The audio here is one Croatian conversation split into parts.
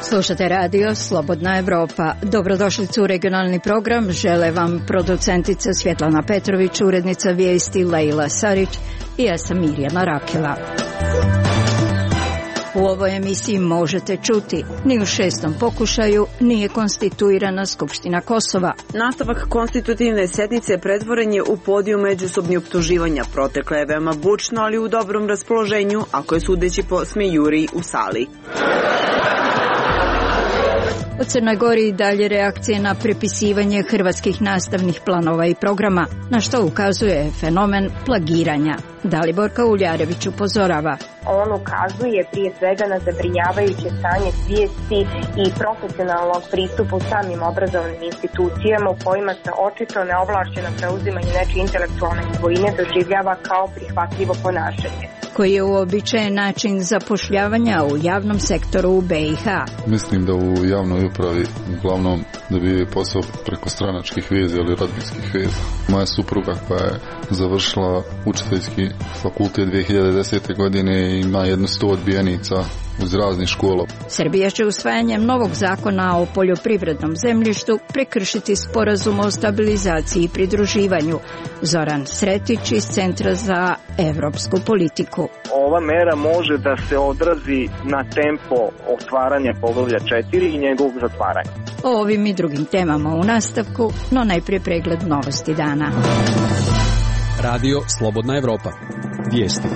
Slušate radio Slobodna Evropa. Dobrodošlicu u regionalni program. Žele vam producentica Svjetlana Petrović, urednica vijesti Lejla Sarić i ja sam Mirjana Rakela. U ovoj emisiji možete čuti: ni u 6. pokušaju nije konstituirana Skupština Kosova. Nastavak konstitutivne sednice pretvoren je u podijum međusobnih optuživanja. Protekla je veoma bučno, ali u dobrom raspoloženju, ako je sudeći po smejuriji u sali. U Crnoj Gori i dalje reakcije na prepisivanje hrvatskih nastavnih planova i programa, na što ukazuje fenomen plagiranja. Daliborka Uljarević upozorava. On ukazuje prije svega na zabrinjavajuće stanje svijesti i profesionalnog pristupa u samim obrazovnim institucijama u kojima se očito neovlašćeno preuzimanje nečije intelektualne svojine doživljava kao prihvatljivo ponašanje. Koji je uobičajen način zapošljavanja u javnom sektoru u BiH. Mislim da u javnoj upravi uglavnom dobije posao preko stranačkih veza ili rodbinskih veza. Moja supruga koja je završila učiteljski fakultet 2010. godine i ima jedno 100 odbijenica uz raznih škola. Srbija će usvajanjem novog zakona o poljoprivrednom zemljištu prekršiti sporazum o stabilizaciji i pridruživanju. Zoran Sretić iz Centra za evropsku politiku. Ova mera može da se odrazi na tempo otvaranja poglavlja 4 i njegovog zatvaranja. O ovim i drugim temama u nastavku, no najprije pregled novosti dana. Radio Slobodna Evropa. Vijesti.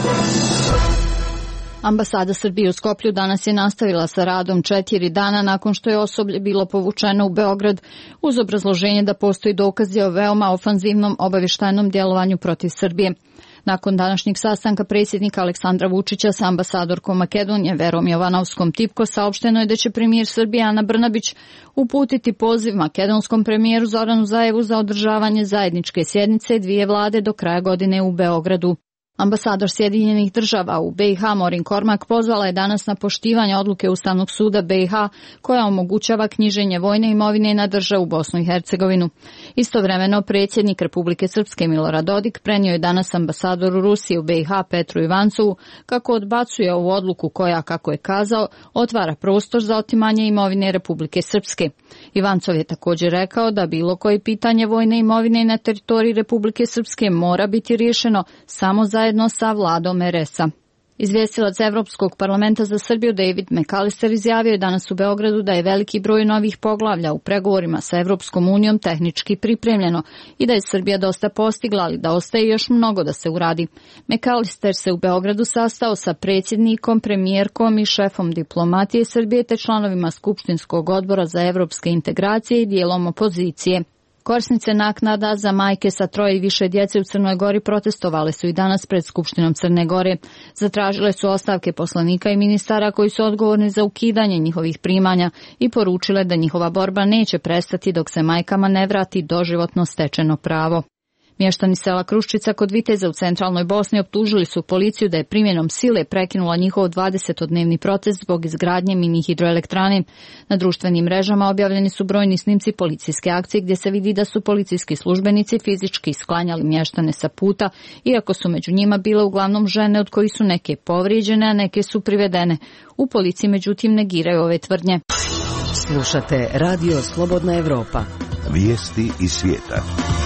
Ambasada Srbije u Skoplju danas je nastavila sa radom 4 dana nakon što je osoblje bilo povučeno u Beograd uz obrazloženje da postoji dokazi o veoma ofanzivnom obavještajnom djelovanju protiv Srbije. Nakon današnjeg sastanka predsjednika Aleksandra Vučića sa ambasadorkom Makedonije Verom Jovanovskom Tipko saopšteno je da će premijer Srbije Ana Brnabić uputiti poziv makedonskom premijeru Zoranu Zaevu za održavanje zajedničke sjednice dvije vlade do kraja godine u Beogradu. Ambasador Sjedinjenih država u BiH Morin Kormak pozvala je danas na poštivanje odluke Ustavnog suda BiH koja omogućava knjiženje vojne imovine na državu Bosnu i Hercegovinu. Istovremeno predsjednik Republike Srpske Milorad Dodik prenio je danas ambasadoru Rusije u BiH Petru Ivancovu kako odbacuje ovu odluku koja, kako je kazao, otvara prostor za otimanje imovine Republike Srpske. Ivancov je također rekao da bilo koje pitanje vojne imovine na teritoriji Republike Srpske mora biti riješeno samo zajedno sa vladom RS-a. Izvjestilac Evropskog parlamenta za Srbiju David McAllister izjavio je danas u Beogradu da je veliki broj novih poglavlja u pregovorima sa Evropskom unijom tehnički pripremljeno i da je Srbija dosta postigla, ali da ostaje još mnogo da se uradi. McAllister se u Beogradu sastao sa predsjednikom, premijerkom i šefom diplomatije Srbije te članovima Skupštinskog odbora za evropske integracije i dijelom opozicije. Korisnice naknada za majke sa 3 i više djece u Crnoj Gori protestovale su i danas pred Skupštinom Crne Gore. Zatražile su ostavke poslanika i ministara koji su odgovorni za ukidanje njihovih primanja i poručile da njihova borba neće prestati dok se majkama ne vrati doživotno stečeno pravo. Mještani sela Kruščica kod Viteza u centralnoj Bosni optužili su policiju da je primjenom sile prekinula njihov 20-dnevni protest zbog izgradnje mini hidroelektrane. Na društvenim mrežama objavljeni su brojni snimci policijske akcije gdje se vidi da su policijski službenici fizički sklanjali mještane sa puta, iako su među njima bile uglavnom žene od kojih su neke povrijeđene, a neke su privedene. U policiji međutim negiraju ove tvrdnje. Slušate Radio Slobodna Evropa. Vijesti iz svijeta.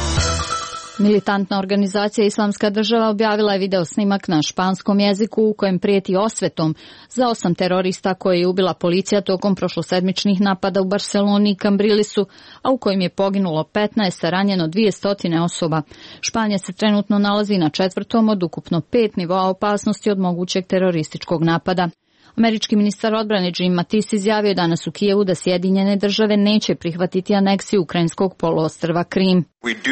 Militantna organizacija Islamska država objavila je video snimak na španskom jeziku u kojem prijeti osvetom za 8 terorista koje je ubila policija tokom prošlosedmičnih napada u Barceloni i Cambrilisu, a u kojim je poginulo 15, a ranjeno 200 osoba. Španija se trenutno nalazi na 4. od ukupno 5 nivoa opasnosti od mogućeg terorističkog napada. Američki ministar odbrane Jim Mattis izjavio je danas u Kijevu da Sjedinjene države neće prihvatiti aneksiju ukrajinskog poluostrva Krim.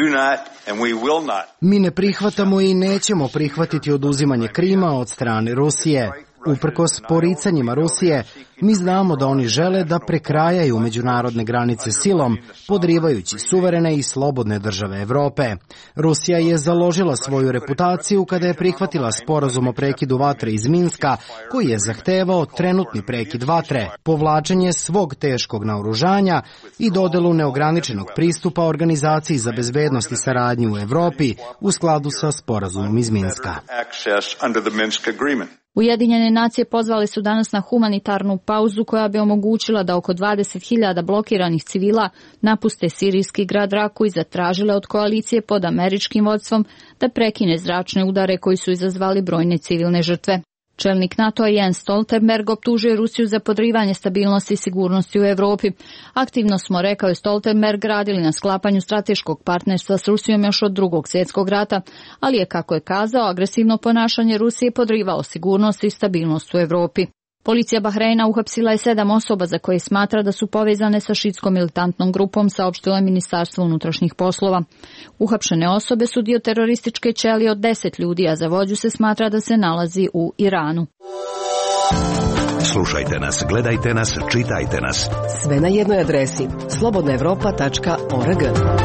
Mi ne prihvatamo i nećemo prihvatiti oduzimanje Krima od strane Rusije. Uprkos poricanjima Rusije, mi znamo da oni žele da prekrajaju međunarodne granice silom, podrivajući suverene i slobodne države Evrope. Rusija je založila svoju reputaciju kada je prihvatila sporazum o prekidu vatre iz Minska, koji je zahtevao trenutni prekid vatre, povlačenje svog teškog naoružanja i dodelu neograničenog pristupa Organizaciji za bezbednost i saradnju u Evropi u skladu sa sporazumom iz Minska. Ujedinjene nacije pozvale su danas na humanitarnu pauzu koja bi omogućila da oko 20.000 blokiranih civila napuste sirijski grad Raku i zatražile od koalicije pod američkim vodstvom da prekine zračne udare koji su izazvali brojne civilne žrtve. Čelnik NATO-a Jens Stoltenberg optužuje Rusiju za podrivanje stabilnosti i sigurnosti u Evropi. Aktivno smo, rekao je Stoltenberg, radili na sklapanju strateškog partnerstva s Rusijom još od Drugog svjetskog rata, ali je, kako je kazao, agresivno ponašanje Rusije podrivalo sigurnost i stabilnost u Evropi. Policija Bahreina uhapsila je 7 osoba za koje smatra da su povezane sa šiitskom militantnom grupom, saopštilo je Ministarstvo unutrašnjih poslova. Uhapšene osobe su dio terorističke ćelije od 10 ljudi, a za vođu se smatra da se nalazi u Iranu. Slušajte nas, gledajte nas, čitajte nas. Sve na jednoj adresi slobodnaevropa.org.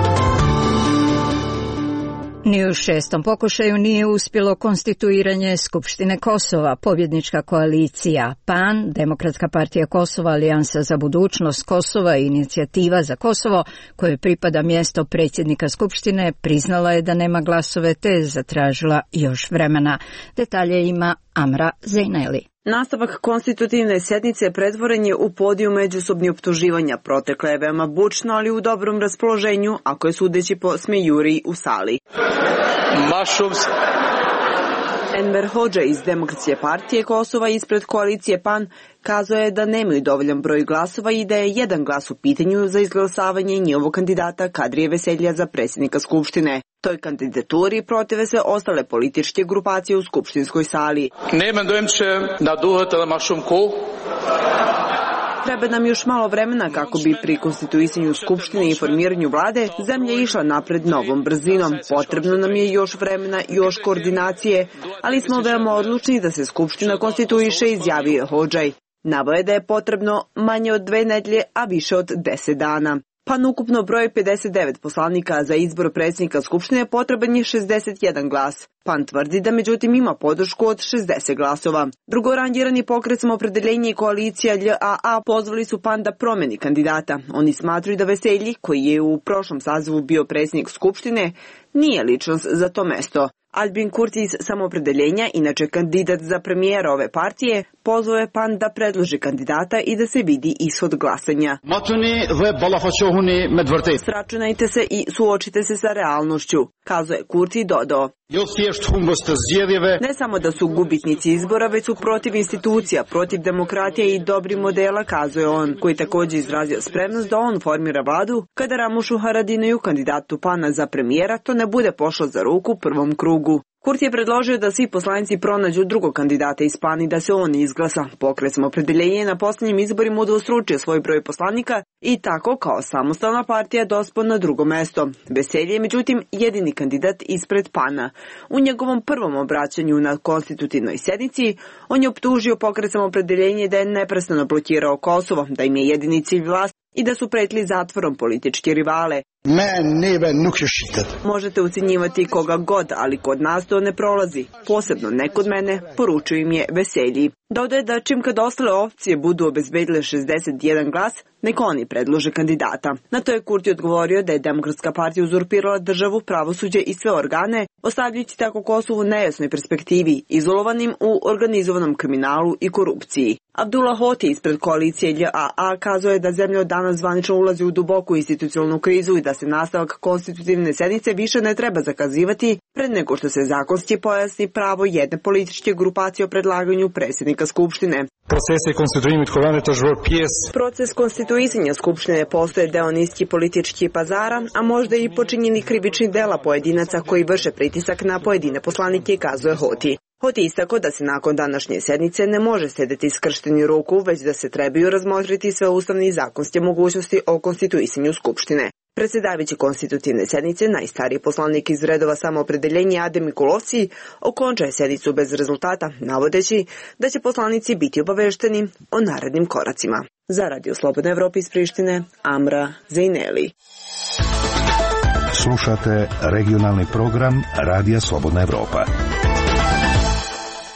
Ni u 6. pokušaju nije uspjelo konstituiranje Skupštine Kosova. Pobjednička koalicija PAN, Demokratska partija Kosova, Alijansa za budućnost Kosova i Inicijativa za Kosovo, kojoj pripada mjesto predsjednika Skupštine, priznala je da nema glasove te je zatražila još vremena. Detalje ima Amra Zejneli. Nastavak konstitutivne sjednice pretvoren je u podijum međusobnih optuživanja. Protekla je veoma bučno, ali u dobrom raspoloženju, ako je sudeći po smejuriji u sali. Enver Hodža iz Demokratske partije Kosova ispred koalicije PAN kazao je da nemaju dovoljan broj glasova i da je jedan glas u pitanju za izglasavanje njihovog kandidata Kadrije Veseljija za predsjednika Skupštine. Toj kandidaturi protive se ostale političke grupacije u skupštinskoj sali. Treba nam još malo vremena kako bi pri konstituisanju Skupštine i formiranju vlade zemlja išla napred novom brzinom. Potrebno nam je još vremena, još koordinacije, ali smo veoma odlučni da se Skupština konstituiše, izjavio Hodžaj. Naveo je da je potrebno manje od 2 nedelje, a više od 10 dana. PAN ukupno broj 59 poslanika, za izbor predsjednika Skupštine potreban je 61 glas. PAN tvrdi da međutim ima podršku od 60 glasova. Drugorangirani Pokret Samoopredeljenje i koalicija LJAA pozvali su PAN da promeni kandidata. Oni smatruju da Veselji, koji je u prošlom sazivu bio predsjednik Skupštine, nije ličnost za to mesto. Albin Kurti iz Samoopredeljenja, inače kandidat za premijera ove partije, pozvao je PAN da predloži kandidata i da se vidi ishod glasanja. Sračunajte se i suočite se sa realnošću, kazao je Kurti i dodao. Ne samo da su gubitnici izbora, već su protiv institucija, protiv demokratije i dobrih modela, kazao je on, koji također izrazio spremnost da on formira vladu kada Ramušu Haradinaju, kandidatu PAN-a za premijera, to ne bude pošlo za ruku u prvom krugu. Kurti je predložio da svi poslanici pronađu drugog kandidata iz PAN i da se on izglasa. Pokret Samoopredeljenje na posljednjim izborima udvostručio svoj broj poslanika i tako kao samostalna partija dospao na drugo mesto. Veselje je međutim jedini kandidat ispred PAN-a. U njegovom prvom obraćanju na konstitutivnoj sjednici on je optužio Pokret Samoopredeljenje da je neprestano blokirao Kosovo, da im je jedini cilj vlast i da su pretili zatvorom političke rivale. Možete ucjenjivati koga god, ali kod nas to ne prolazi. Posebno ne kod mene, poručuju im je Veselji. Dodaje da čim kad ostale opcije budu obezbedile 61 glas, nek oni predlože kandidata. Na to je Kurti odgovorio da je Demokratska partija uzurpirala državu, pravosuđe i sve organe, ostavljajući tako Kosovu nejasnoj perspektivi, izolovanim u organizovanom kriminalu i korupciji. Abdullah Hoti ispred koalicije LJAA kazao je da zemlja od danas zvanično ulazi u duboku institucionalnu krizu i da se nastavak konstitutivne sednice više ne treba zakazivati pred nego što se zakonski pojasni pravo jedne političke grupacije o predlaganju predsjednika Skupštine. Proces konstituisanja Skupštine postoje deo niski politički pazara, a možda i počinjeni krivični dela pojedinaca koji vrše pritisak na pojedine poslanike, kazuje Hoti. Hoti istako da se nakon današnje sednice ne može sedeti skršteni ruku, već da se trebaju razmotriti sve ustavne i zakonske mogućnosti o konstituisanju Skupštine. Predsjedavajući konstitutivne sednice, najstariji poslanik iz redova Samoopredeljenja Adem Mikulovci okonča je sednicu bez rezultata, navodeći da će poslanici biti obavešteni o narednim koracima. Za Radio Slobodna Evropa iz Prištine, Amra Zejneli. Slušate regionalni program Radija Slobodna Evropa.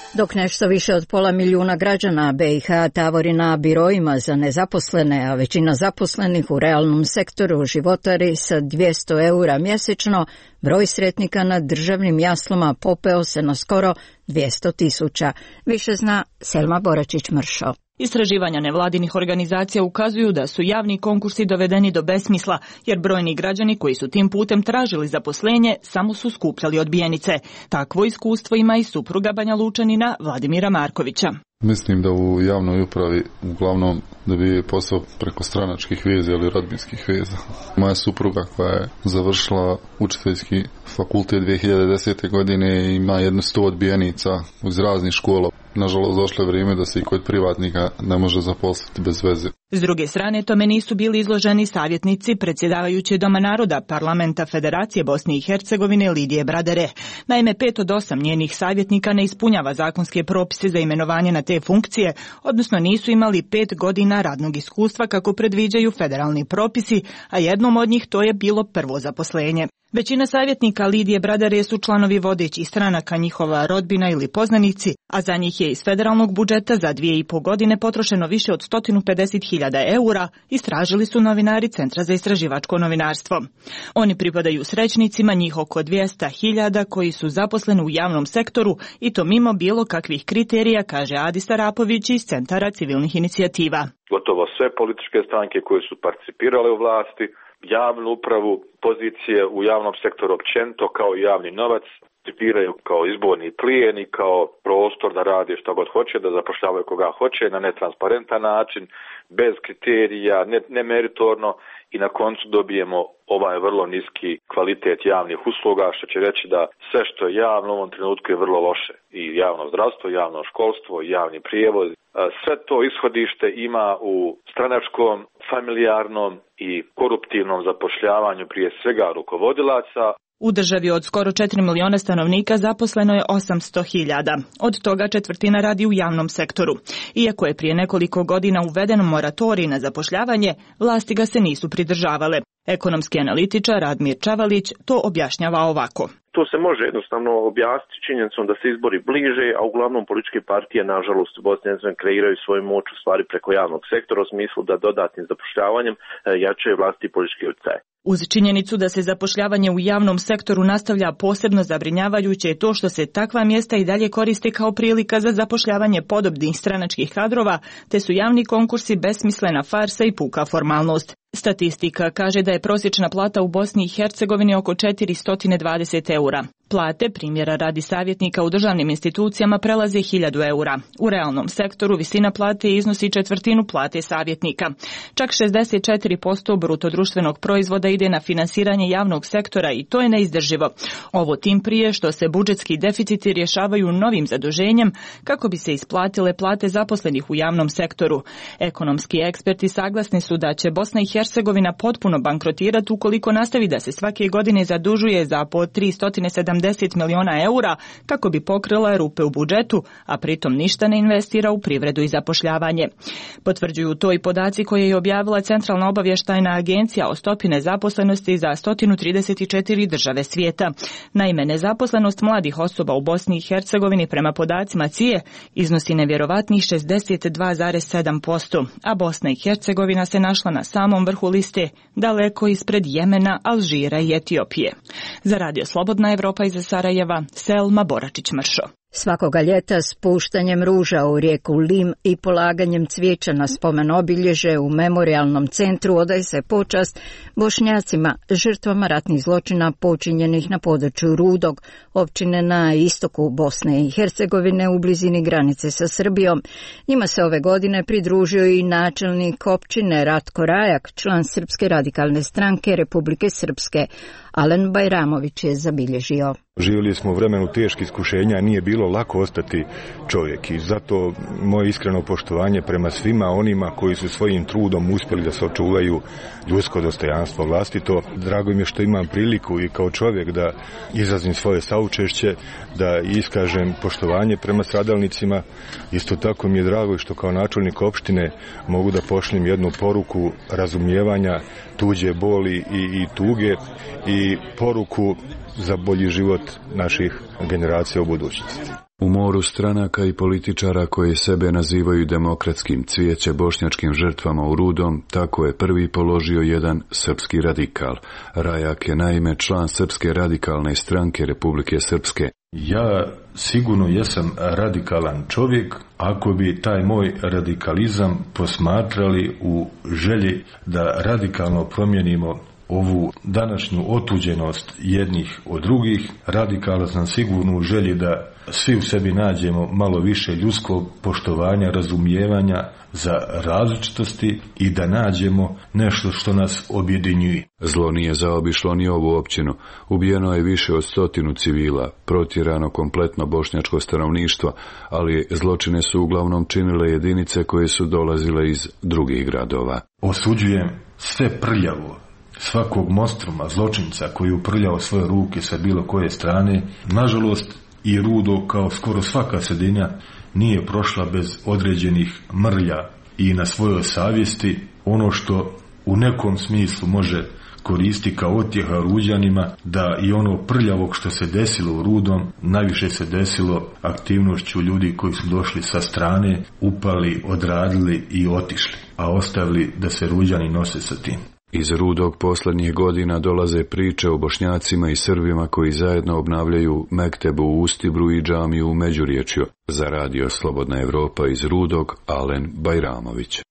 Dok nešto više od 500 milijuna građana BiH tavori na biroima za nezaposlene, a većina zaposlenih u realnom sektoru životari sa 200 eura mjesečno, broj sretnika na državnim jaslama popeo se na skoro 200.000. Više zna Selma Boračić-Mršo. Istraživanja nevladinih organizacija ukazuju da su javni konkursi dovedeni do besmisla, jer brojni građani koji su tim putem tražili zaposlenje samo su skupljali odbijenice. Takvo iskustvo ima i supruga Banjalučanina Vladimira Markovića. Mislim da u javnoj upravi uglavnom dobije posao preko stranačkih veza ili rodbinskih veza. Moja supruga koja je završila učiteljski fakultet 2010. godine ima jedno 100 odbijenica iz raznih škola. Nažalost, došlo je vrijeme da se i kod privatnika ne može zaposliti bez veze. S druge strane, tome nisu bili izloženi savjetnici predsjedavajuće Doma naroda Parlamenta Federacije Bosne i Hercegovine Lidije Bradare. Naime, 5 od 8 njenih savjetnika ne ispunjava zakonske propise za imenovanje na te funkcije, odnosno nisu imali 5 godina radnog iskustva kako predviđaju federalni propisi, a jednom od njih to je bilo prvo zaposlenje. Većina savjetnika Lidije Bradare su članovi vodećih stranaka, njihova rodbina ili poznanici, a za njih je iz federalnog budžeta za 2,5 godine potrošeno više od 150.000 eura, istražili su novinari Centra za istraživačko novinarstvo. Oni pripadaju srećnicima, njih oko 200.000 koji su zaposleni u javnom sektoru i to mimo bilo kakvih kriterija, kaže Adi Starapović iz Centara civilnih inicijativa. Gotovo sve političke stranke koje su participirale u vlasti, javnu upravu, pozicije u javnom sektoru općenito kao i javni novac tripiraju kao izborni plijen i kao prostor da rade što god hoće, da zapošljavaju koga hoće na netransparentan način, bez kriterija, nemeritorno i na koncu dobijemo ovaj vrlo niski kvalitet javnih usluga, što će reći da sve što je javno u ovom trenutku je vrlo loše. I javno zdravstvo, javno školstvo, javni prijevoz. Sve to ishodište ima u stranačkom, familijarnom i koruptivnom zapošljavanju prije svega rukovodilaca. U državi od skoro 4 miliona stanovnika zaposleno je 800.000. Od toga četvrtina radi u javnom sektoru. Iako je prije nekoliko godina uveden moratorij na zapošljavanje, vlasti ga se nisu pridržavale. Ekonomski analitičar Radmir Čavalić to objašnjava ovako. To se može jednostavno objasniti činjenicom da se izbori bliže, a uglavnom političke partije, nažalost, u Bosni i Hercegovini kreiraju svoju moć u stvari preko javnog sektora u smislu da dodatnim zapošljavanjem jačaju vlasti politički utjecaj. Uz činjenicu da se zapošljavanje u javnom sektoru nastavlja, posebno zabrinjavajuće je to što se takva mjesta i dalje koriste kao prilika za zapošljavanje podobnih stranačkih kadrova, te su javni konkursi besmislena farsa i puka formalnost. Statistika kaže da je prosječna plata u Bosni i Hercegovini oko 420 eura. Plate, primjera radi savjetnika u državnim institucijama, prelaze 1000 eura. U realnom sektoru visina plate iznosi četvrtinu plate savjetnika. Čak 64% bruto društvenog proizvoda ide na finansiranje javnog sektora i to je neizdrživo. Ovo tim prije što se budžetski deficiti rješavaju novim zaduženjem kako bi se isplatile plate zaposlenih u javnom sektoru. Ekonomski eksperti saglasni su da će Bosna i Hercegovina potpuno bankrotirati ukoliko nastavi da se svake godine zadužuje za po 370 miliona eura kako bi pokrila rupe u budžetu, a pritom ništa ne investira u privredu i zapošljavanje. Potvrđuju to i podaci koje je objavila Centralna obavještajna agencija o stopi nezaposlenosti za 134 države svijeta. Naime, nezaposlenost mladih osoba u Bosni i Hercegovini prema podacima CIA iznosi nevjerovatnih 62,7%, a Bosna i Hercegovina se našla na samom vrhu liste, daleko ispred Jemena, Alžira i Etiopije. Za Radio Slobodna Evropa iz Sarajeva, Selma Boračić-Mršo. Svakoga ljeta spuštanjem ruža u rijeku Lim i polaganjem cvijeća na spomen obilježe u memorijalnom centru odaje se počast Bošnjacima, žrtvama ratnih zločina počinjenih na području Rudog, općine na istoku Bosne i Hercegovine u blizini granice sa Srbijom. Njima se ove godine pridružio i načelnik općine Ratko Rajak, član Srpske radikalne stranke Republike Srpske. Alen Bajramović je zabilježio. Živjeli smo u vremenu teških iskušenja, nije bilo lako ostati čovjek i zato moje iskreno poštovanje prema svima onima koji su svojim trudom uspjeli da se očuvaju ljudsko dostojanstvo vlastito. Drago mi je što imam priliku i kao čovjek da izrazim svoje saučešće, da iskažem poštovanje prema stradalnicima. Isto tako mi je drago što kao načelnik opštine mogu da pošaljem jednu poruku razumijevanja tuđe boli i tuge i poruku za bolji život naših generacija u budućnosti. U moru stranaka i političara koji sebe nazivaju demokratskim cvijeće bošnjačkim žrtvama u Rudom, tako je prvi položio jedan srpski radikal. Rajak je naime član Srpske radikalne stranke Republike Srpske. Ja sigurno jesam radikalan čovjek ako bi taj moj radikalizam posmatrali u želji da radikalno promijenimo ovu današnju otuđenost jednih od drugih. Radikalan sam sigurno u želji da svi u sebi nađemo malo više ljudskog poštovanja, razumijevanja za različitosti i da nađemo nešto što nas objedinjuje. Zlo nije zaobišlo ni ovu općinu. Ubijeno je više od 100 civila, protjerano kompletno bošnjačko stanovništvo, ali zločine su uglavnom činile jedinice koje su dolazile iz drugih gradova. Osuđujem sve prljavo, svakog monstruma, zločinca koji uprljao svoje ruke sa bilo koje strane. Nažalost, i Rudo, kao skoro svaka sredina, nije prošla bez određenih mrlja i na svojoj savjesti. Ono što u nekom smislu može koristi kao otjeha Ruđanima, da i ono prljavog što se desilo u Rudom, najviše se desilo aktivnošću ljudi koji su došli sa strane, upali, odradili i otišli, a ostavili da se Ruđani nose sa tim. Iz Rudog posljednjih godina dolaze priče o Bošnjacima i Srbima koji zajedno obnavljaju mektebu u Ustibru i džamiju u Međurječju. Za radio Slobodna Evropa iz Rudog, Alen Bajramović.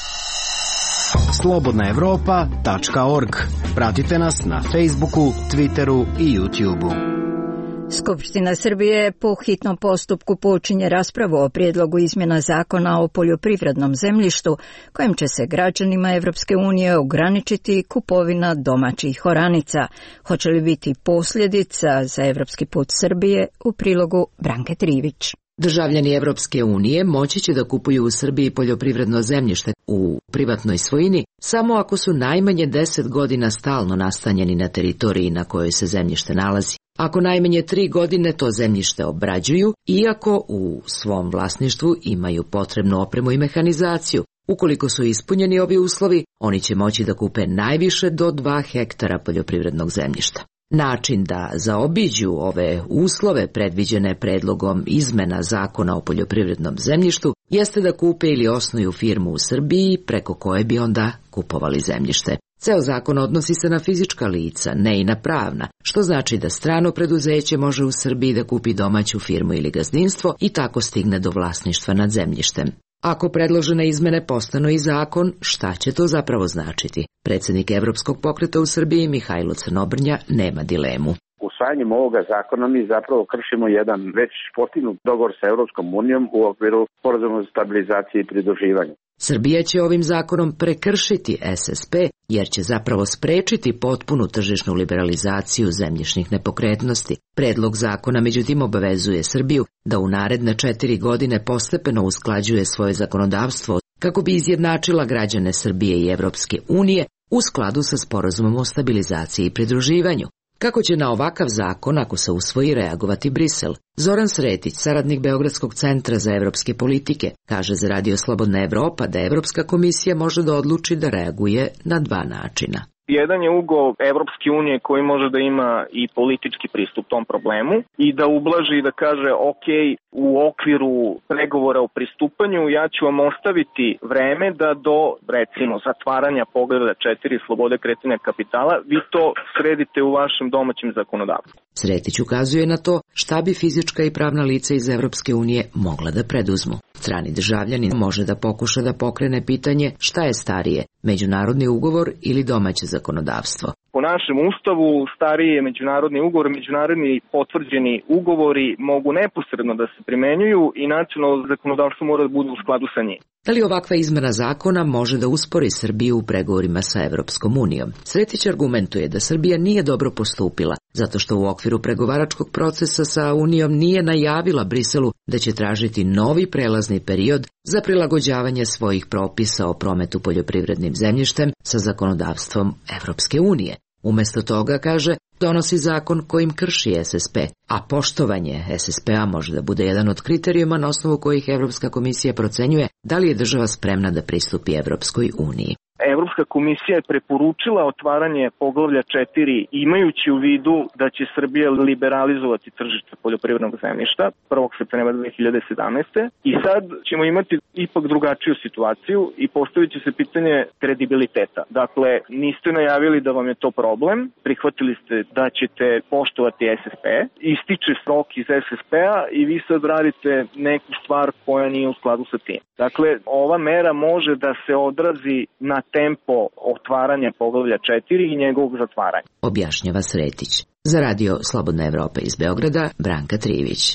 slobodnaevropa.org. Pratite nas na Facebooku, Twitteru i YouTubeu. Skupština Srbije po hitnom postupku počinje raspravu o prijedlogu izmjena zakona o poljoprivrednom zemljištu, kojim će se građanima Evropske unije ograničiti kupovina domaćih oranica. Hoće li biti posljedica za evropski put Srbije? U prilogu Branke Trivić. Državljani Evropske unije moći će da kupuju u Srbiji poljoprivredno zemljište u privatnoj svojini samo ako su najmanje 10 godina stalno nastanjeni na teritoriji na kojoj se zemljište nalazi. Ako najmanje 3 godine to zemljište obrađuju, iako u svom vlasništvu imaju potrebnu opremu i mehanizaciju. Ukoliko su ispunjeni ovi uslovi, oni će moći da kupe najviše do 2 hektara poljoprivrednog zemljišta. Način da zaobiđu ove uslove predviđene predlogom izmena zakona o poljoprivrednom zemljištu jeste da kupe ili osnuju firmu u Srbiji preko koje bi onda kupovali zemljište. Ceo zakon odnosi se na fizička lica, ne i na pravna, što znači da strano preduzeće može u Srbiji da kupi domaću firmu ili gazdinstvo i tako stigne do vlasništva nad zemljištem. Ako predložene izmene postanu i zakon, šta će to zapravo značiti? Predsjednik Evropskog pokreta u Srbiji, Mihajlo Crnobrnja, nema dilemu. Usvajanjem ovoga zakona mi zapravo kršimo jedan već postignut dogovor sa Evropskom unijom u okviru sporazuma za stabilizaciju i pridruživanje. Srbija će ovim zakonom prekršiti SSP, jer će zapravo sprečiti potpunu tržišnu liberalizaciju zemljišnih nepokretnosti. Predlog zakona međutim obavezuje Srbiju da u naredne 4 godine postepeno usklađuje svoje zakonodavstvo kako bi izjednačila građane Srbije i Evropske unije u skladu sa sporazumom o stabilizaciji i pridruživanju. Kako će na ovakav zakon, ako se usvoji, reagovati Brisel? Zoran Sretić, saradnik Beogradskog centra za evropske politike, kaže za radio Slobodna Evropa da Evropska komisija može da odluči da reaguje na 2 načina. Jedan je ugao Evropske unije koji može da ima i politički pristup tom problemu i da ublaži i da kaže ok, u okviru pregovora o pristupanju ja ću vam ostaviti vreme da do, recimo, zatvaranja pogleda 4 slobode kretanja kapitala, vi to sredite u vašem domaćem zakonodavstvu. Sretić ukazuje na to šta bi fizička i pravna lica iz Evropske unije mogla da preduzmu. Strani državljanin može da pokuša da pokrene pitanje šta je starije, međunarodni ugovor ili domaće zakonodavstvo. Po našem ustavu stariji je međunarodni ugovor, međunarodni potvrđeni ugovori mogu neposredno da se primenjuju i nacionalno zakonodavstvo mora da bude u skladu sa njim. Da li ovakva izmena zakona može da uspori Srbiju u pregovorima sa Evropskom unijom? Sretić argumentuje da Srbija nije dobro postupila, zato što u okviru pregovaračkog procesa sa Unijom nije najavila Briselu da će tražiti novi prelazni period za prilagođavanje svojih propisa o prometu poljoprivrednim zemljištem sa zakonodavstvom Evropske unije. Umjesto toga, kaže, donosi zakon kojim krši SSP, a poštovanje SSP-a može da bude jedan od kriterijuma na osnovu kojih Evropska komisija procenjuje da li je država spremna da pristupi Evropskoj uniji. Evropska komisija je preporučila otvaranje poglavlja 4 imajući u vidu da će Srbija liberalizovati tržište poljoprivrednog zemljišta 1. septembra 2017. I sad ćemo imati ipak drugačiju situaciju i postavit će se pitanje kredibiliteta. Dakle, niste najavili da vam je to problem, prihvatili ste da ćete poštovati SSP, ističe rok iz SSP-a i vi sad radite neku stvar koja nije u skladu sa tim. Dakle, ova mera može da se odrazi na tempo otvaranja poglavlja 4 i njegovog zatvaranja. Objašnjava Sretić. Za radio Slobodna Evropa iz Beograda, Branka Trivić.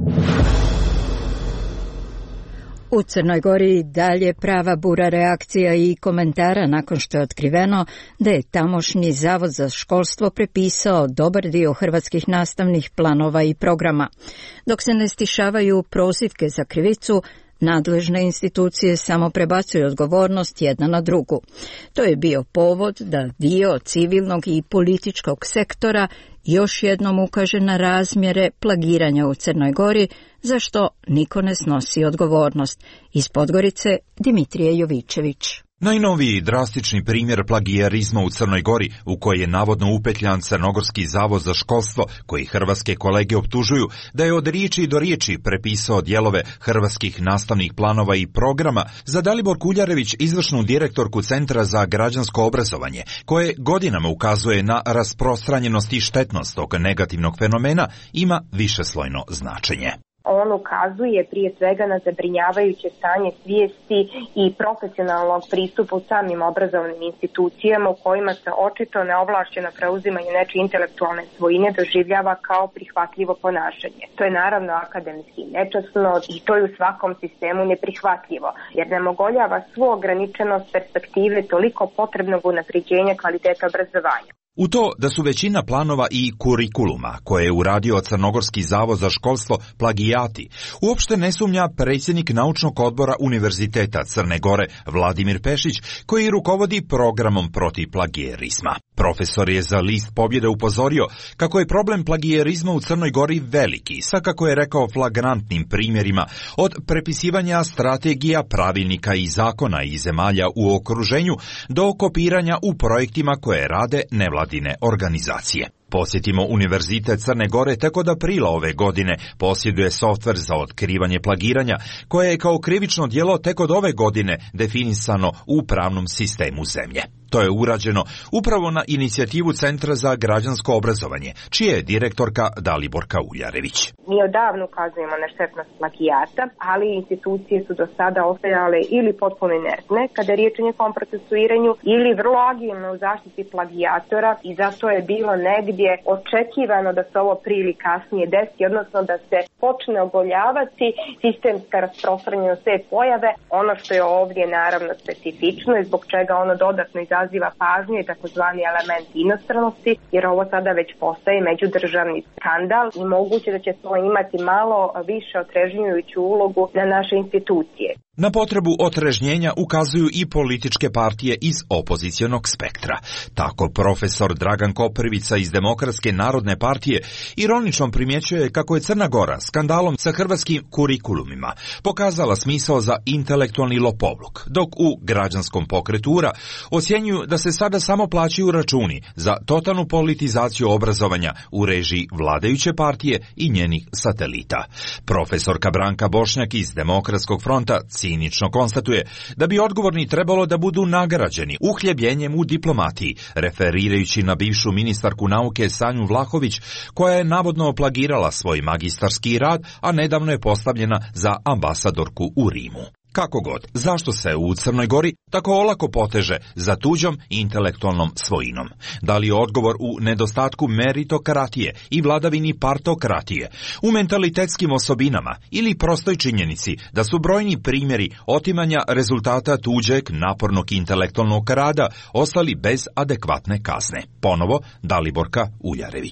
U Crnoj Gori dalje prava bura reakcija i komentara nakon što je otkriveno da je tamošnji Zavod za školstvo prepisao dobar dio hrvatskih nastavnih planova i programa. Dok se ne stišavaju prozivke za krivicu, nadležne institucije samo prebacuju odgovornost jedna na drugu. To je bio povod da dio civilnog i političkog sektora još jednom ukaže na razmjere plagiranja u Crnoj Gori, za što niko ne snosi odgovornost. Iz Podgorice, Dimitrije Jovičević. Najnoviji drastični primjer plagijarizma u Crnoj Gori, u koji je navodno upetljan Crnogorski zavod za školstvo, koji hrvatske kolege optužuju da je od riječi do riječi prepisao dijelove hrvatskih nastavnih planova i programa, za Dalibor Kuljarević, izvršnu direktorku Centra za građansko obrazovanje, koje godinama ukazuje na rasprostranjenost i štetnost tog negativnog fenomena, ima višeslojno značenje. On ukazuje prije svega na zabrinjavajuće stanje svijesti i profesionalnog pristupa u samim obrazovnim institucijama u kojima se očito neovlašćeno preuzimanje nečije intelektualne svojine doživljava kao prihvatljivo ponašanje. To je naravno akademski nečasno i to je u svakom sistemu neprihvatljivo, jer nam ogoljava svu ograničenost perspektive toliko potrebnog unapređenja kvaliteta obrazovanja. U to da su većina planova i kurikuluma koje je uradio Crnogorski zavod za školstvo plagijati, uopšte ne sumnja predsjednik naučnog odbora Univerziteta Crne Gore Vladimir Pešić, koji rukovodi programom protiv plagijerizma. Profesor je za List Pobjede upozorio kako je problem plagijerizma u Crnoj Gori veliki, sa kako je rekao flagrantnim primjerima od prepisivanja strategija, pravilnika i zakona iz zemalja u okruženju do kopiranja u projektima koje rade nevladine organizacije. Posjetimo Univerzitet Crne Gore tek od aprila ove godine posjeduje softver za otkrivanje plagiranja, koje je kao krivično djelo tek od ove godine definisano u pravnom sistemu zemlje. To je urađeno upravo na inicijativu Centra za građansko obrazovanje, čija je direktorka Daliborka Uljarević. Mi odavno ukazujemo na štetnost plagijata, ali institucije su do sada ostajale ili potpuno inertne kada je riječ o njegovom procesuiranju ili vrlo agilno u zaštiti plagijatora i zato je bilo negdje očekivano da se ovo prije ili kasnije desi, odnosno da se počne ogoljavati sistemska rasprostranjenost te pojave. Ono što je ovdje naravno specifično i zbog čega ono dodatno izaziva pažnju je takozvani element inostranosti, jer ovo sada već postaje međudržavni skandal i moguće da će to imati malo više otrežnjujuću ulogu na naše institucije. Na potrebu otrežnjenja ukazuju i političke partije iz opozicionog spektra. Tako profesor Dragan Koprivica iz Demokratske narodne partije ironično primjećuje kako je Crna Gora skandalom sa hrvatskim kurikulumima pokazala smisao za intelektualni lopovluk, dok u građanskom pokretu URA ocjenjuju da se sada samo plaćaju računi za totalnu politizaciju obrazovanja u režiji vladajuće partije i njenih satelita. Profesorka Branka Bošnjak iz Demokratskog fronta cinično konstatuje da bi odgovorni trebalo da budu nagrađeni uhljebljenjem u diplomatiji, referirajući na bivšu ministarku nauke Sanju Vlahović, koja je navodno plagirala svoj magistarski rad, a nedavno je postavljena za ambasadorku u Rimu. Kako god, zašto se u Crnoj Gori tako olako poteže za tuđom intelektualnom svojinom? Da li je odgovor u nedostatku meritokratije i vladavini partokratije, u mentalitetskim osobinama ili prostoj činjenici da su brojni primjeri otimanja rezultata tuđeg napornog intelektualnog rada ostali bez adekvatne kazne? Ponovo Daliborka Uljarević.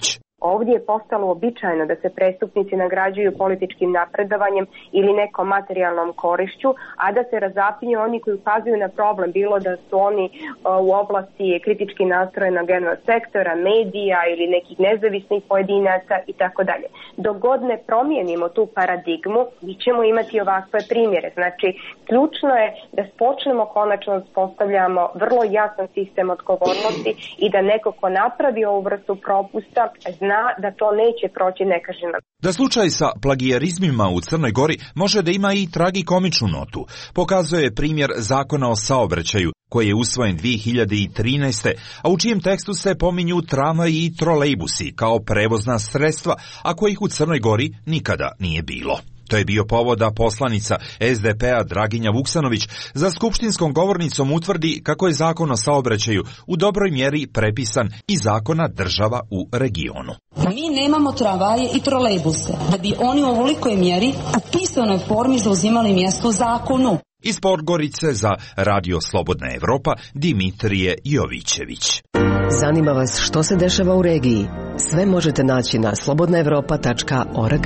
Ovdje je postalo uobičajeno da se prestupnici nagrađuju političkim napredovanjem ili nekom materijalnom korišću, a da se razapinju oni koji ukazuju na problem, bilo da su oni u oblasti kritički nastrojenog jednog sektora, medija ili nekih nezavisnih pojedinaca i tako dalje. Dok god ne promijenimo tu paradigmu, mi ćemo imati ovakve primjere. Znači, ključno je da počnemo konačno uspostavljamo vrlo jasan sistem odgovornosti i da neko ko napravi ovu vrstu propusta zna da to neće proći nekažnjeno. Da slučaj sa plagijarizmima u Crnoj Gori može da ima i tragikomičnu notu, pokazuje primjer Zakona o saobraćaju, koji je usvojen 2013. a u čijem tekstu se pominju tramvaji i trolejbusi kao prevozna sredstva, a kojih u Crnoj Gori nikada nije bilo. To je bio povod da poslanica SDP-a Draginja Vuksanović za skupštinskom govornicom utvrdi kako je Zakon o saobraćaju u dobroj mjeri prepisan iz zakona država u regionu. Mi nemamo tramvaje i trolejbuse, da bi oni u ovolikoj mjeri u pisanoj formi zauzimali mjesto u zakonu. Iz Podgorice za Radio Slobodna Evropa Dimitrije Jovićević. Zanima vas što se dešava u regiji? Sve možete naći na slobodnaevropa.org.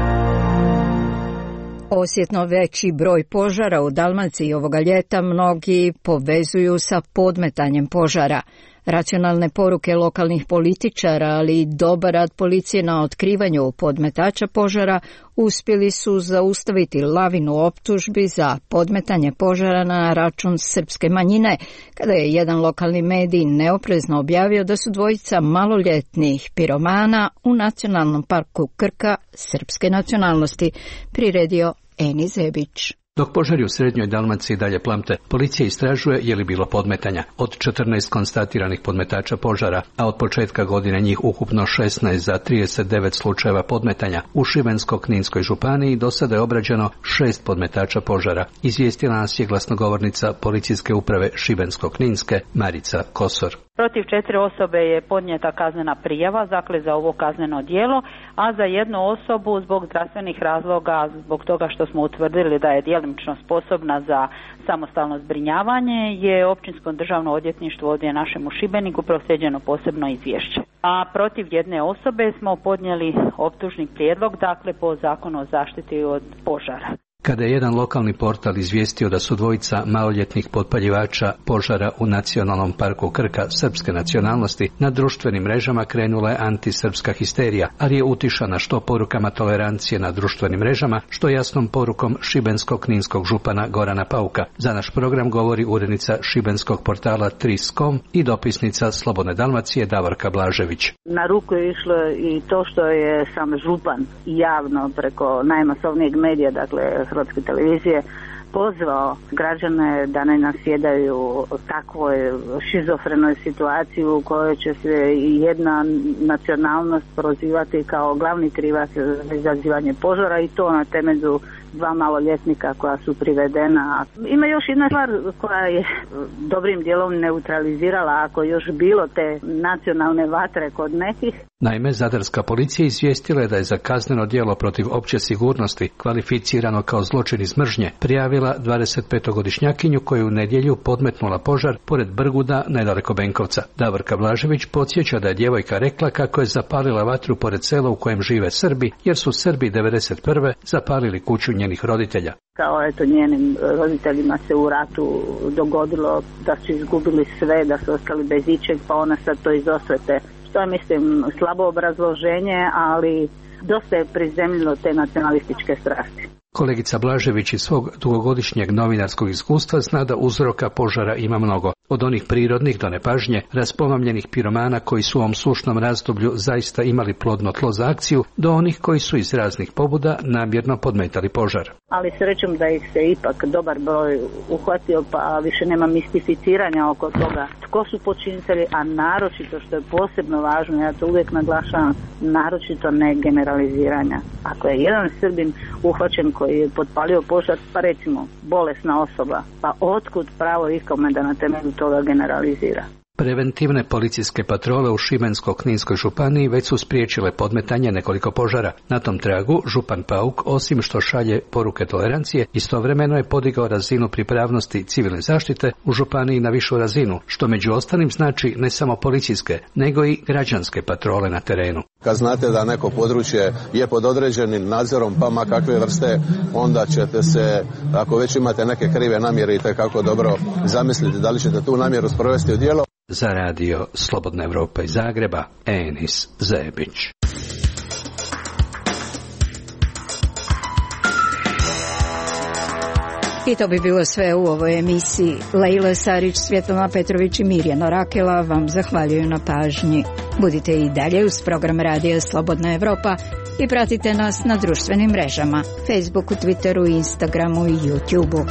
Osjetno veći broj požara u Dalmaciji ovoga ljeta mnogi povezuju sa podmetanjem požara. Racionalne poruke lokalnih političara, ali i dobar rad policije na otkrivanju podmetača požara uspjeli su zaustaviti lavinu optužbi za podmetanje požara na račun srpske manjine, kada je jedan lokalni medij neoprezno objavio da su dvojica maloljetnih piromana u Nacionalnom parku Krka srpske nacionalnosti, priredio Eni Zebić. Dok požari u srednjoj Dalmaciji dalje plamte, policija istražuje je li bilo podmetanja. Od 14 konstatiranih podmetača požara, a od početka godine njih ukupno 16 za 39 slučajeva podmetanja, u Šibensko-Kninskoj županiji do sada je obrađeno 6 podmetača požara. Izvijestila nas je glasnogovornica policijske uprave Šibensko-Kninske Marica Kosor. Protiv 4 osobe je podnijeta kaznena prijava, dakle za ovo kazneno djelo, a za jednu osobu zbog zdravstvenih razloga, zbog toga što smo utvrdili da je djelomično sposobna za samostalno zbrinjavanje, je Općinsko državno odvjetništvo ovdje našem u Šibeniku proslijeđeno posebno izvješće. A protiv jedne osobe smo podnijeli optužni prijedlog, dakle po Zakonu o zaštiti od požara. Kada je jedan lokalni portal izvijestio da su dvojica maloljetnih potpaljivača požara u Nacionalnom parku Krka srpske nacionalnosti, na društvenim mrežama krenula je antisrpska histerija, ali je utišana što porukama tolerancije na društvenim mrežama, što jasnom porukom šibensko-kninskog župana Gorana Pauka. Za naš program govori urednica šibenskog portala Tris.com i dopisnica Slobodne Dalmacije Davorka Blažević. Na ruku je išlo i to što je sam župan javno preko najmasovnijeg medija, dakle Hrvatske televizije, pozvao građane da ne nasjedaju takvoj šizofrenoj situaciji u kojoj će se jedna nacionalnost prozivati kao glavni krivac za izazivanje požara i to na temelju 2 maloljetnika koja su privedena. Ima još jedna stvar koja je dobrim dijelom neutralizirala, ako još bilo te nacionalne vatre kod nekih. Naime, zadarska policija izvijestila je da je za kazneno djelo protiv opće sigurnosti, kvalificirano kao zločin iz mržnje, prijavila 25-godišnjakinju koju je u nedjelju podmetnula požar pored Brguda nedaleko Benkovca. Davorka Blažević podsjeća da je djevojka rekla kako je zapalila vatru pored sela u kojem žive Srbi, jer su Srbi 1991. zapalili kuću njenih roditelja. Kao eto njenim roditeljima se u ratu dogodilo da su izgubili sve, da su ostali bez ičeg, pa ona sad to iz osvete. To je, mislim, slabo obrazloženje, ali dosta je prizemljilo te nacionalističke strasti. Kolegica Blažević iz svog dugogodišnjeg novinarskog iskustva zna da uzroka požara ima mnogo. Od onih prirodnih do nepažnje, raspomamljenih piromana koji su u ovom sušnom razdoblju zaista imali plodno tlo za akciju, do onih koji su iz raznih pobuda namjerno podmetali požar. Ali srećom da ih se ipak dobar broj uhvatio, pa više nema mistificiranja oko toga tko su počinitelji, a naročito, što je posebno važno, ja to uvijek naglašavam, naročito ne generaliziranja. Ako je jedan Srbin uhvaćen koji je potpalio požar, pa recimo bolesna osoba, pa otkud pravo ikome da na temelju toga generalizira? Preventivne policijske patrole u Šibensko-Kninskoj županiji već su spriječile podmetanje nekoliko požara. Na tom tragu župan Pauk, osim što šalje poruke tolerancije, istovremeno je podigao razinu pripravnosti civilne zaštite u županiji na višu razinu, što među ostalim znači ne samo policijske, nego i građanske patrole na terenu. Kad znate da neko područje je pod određenim nadzorom, pa ma kakve vrste, onda ćete se, ako već imate neke krive namjere, itekako dobro zamisliti da li ćete tu namjeru sprovesti u djelo. Za radio Slobodna Evropa iz Zagreba, Enis Zebić. I to bi bilo sve u ovoj emisiji. Lejla Sarić, Svjetlana Petrović i Mirjana Rakela vam zahvaljuju na pažnji. Budite i dalje uz program radija Slobodna Evropa i pratite nas na društvenim mrežama, Facebooku, Twitteru, Instagramu i YouTubeu.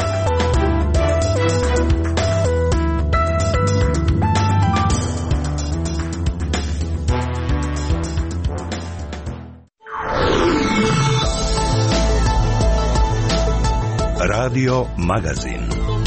Radio Magazin.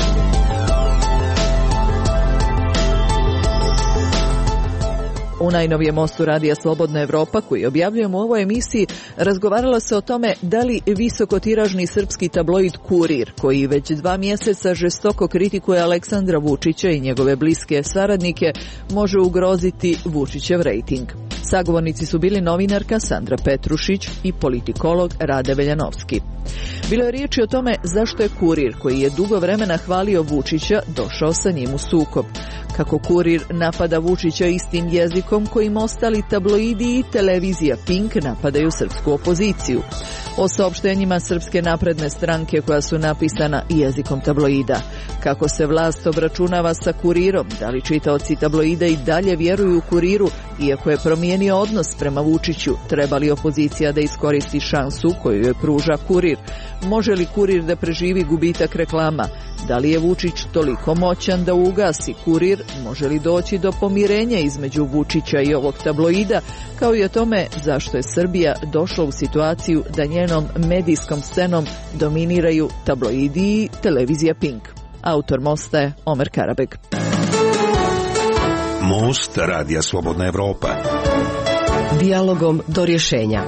U najnovijem mostu radija Slobodna Evropa, koji objavljujemo u ovoj emisiji, razgovaralo se o tome da li visokotiražni srpski tabloid Kurir, koji već 2 mjeseca žestoko kritikuje Aleksandra Vučića i njegove bliske saradnike, može ugroziti Vučićev rejting. Sagovornici su bili novinarka Sandra Petrušić i politikolog Rade Veljanovski. Bilo je riječi o tome zašto je Kurir, koji je dugo vremena hvalio Vučića, došao sa njim u sukob. Kako Kurir napada Vučića istim jezikom kojim ostali tabloidi i televizija Pink napadaju srpsku opoziciju. O saopštenjima Srpske napredne stranke koja su napisana jezikom tabloida. Kako se vlast obračunava sa Kurirom, da li čitaoci tabloida i dalje vjeruju Kuriru, iako je promijenio odnos prema Vučiću, treba li opozicija da iskoristi šansu koju je pruža Kurir? Može li Kurir da preživi gubitak reklama? Da li je Vučić toliko moćan da ugasi Kurir? Može li doći do pomirenja između Vučića i ovog tabloida? Kao i o tome zašto je Srbija došla u situaciju da njenom medijskom scenom dominiraju tabloidi i televizija Pink. Autor mosta je Omer Karabeg. Most radija Slobodna Evropa. Dijalogom do rješenja.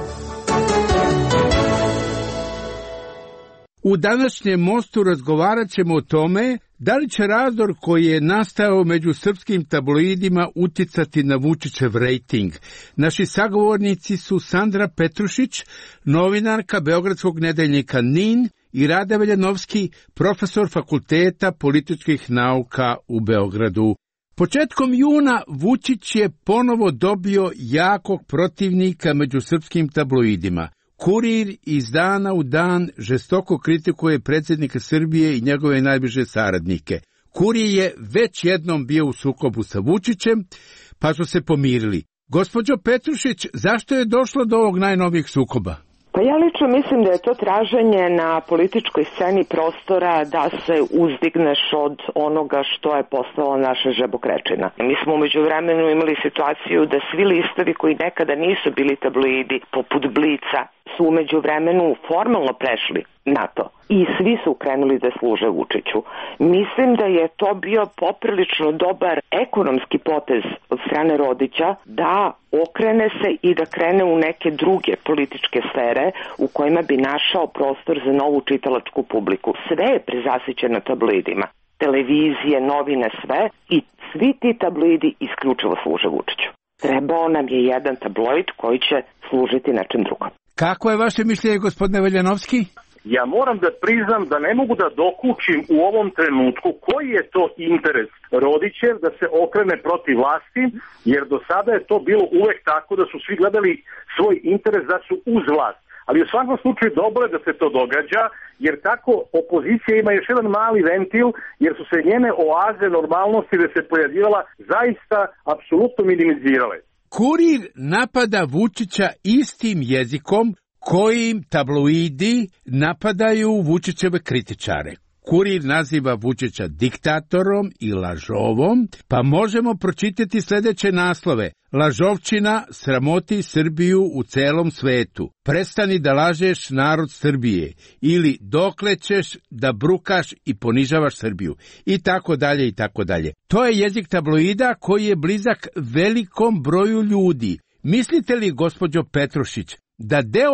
U današnjem mostu razgovarat ćemo o tome da li će razdor koji je nastao među srpskim tabloidima utjecati na Vučićev rejting. Naši sagovornici su Sandra Petrušić, novinarka Beogradskog nedeljnika NIN, i Rade Veljanovski, profesor Fakulteta političkih nauka u Beogradu. Početkom juna Vučić je ponovo dobio jakog protivnika među srpskim tabloidima. Kurir iz dana u dan žestoko kritikuje predsjednika Srbije i njegove najbliže saradnike. Kurir je već jednom bio u sukobu sa Vučićem, pa su se pomirili. Gospođo Petrušić, zašto je došlo do ovog najnovijeg sukoba? Pa ja lično mislim da je to traženje na političkoj sceni prostora da se uzdigneš od onoga što je postala naša žabokrečina. Mi smo umeđu vremenu imali situaciju da svi listovi koji nekada nisu bili tabloidi, poput Blica, su umeđu vremenu formalno prešli na to. I svi su krenuli da služe Vučiću. Mislim da je to bio poprilično dobar ekonomski potez od strane Rodića da okrene se i da krene u neke druge političke sfere u kojima bi našao prostor za novu čitalačku publiku. Sve je prezasićeno tabloidima. Televizije, novine, sve, i svi ti tabloidi isključivo služe Vučiću. Trebao nam je jedan tabloid koji će služiti nečem drugom. Kako je vaše mišljenje, gospodine Veljanovski? Ja moram da priznam da ne mogu da dokučim u ovom trenutku koji je to interes Rodićev da se okrene protiv vlasti, jer do sada je to bilo uvek tako da su svi gledali svoj interes da su uz vlast. Ali u svakom slučaju dobro je da se to događa, jer tako opozicija ima još jedan mali ventil, jer su se njene oaze normalnosti da se pojavljivala zaista apsolutno minimizirale. Kurir napada Vučića istim jezikom kojim tabloidi napadaju Vučićeve kritičare. Kurir naziva Vučića diktatorom i lažovom, pa možemo pročitati sljedeće naslove. Lažovčina sramoti Srbiju u celom svetu. Prestani da lažeš narod Srbije. Ili dokle ćeš da brukaš i ponižavaš Srbiju. I tako dalje, i tako dalje. To je jezik tabloida koji je blizak velikom broju ljudi. Mislite li, gospođo Petrušić, da deo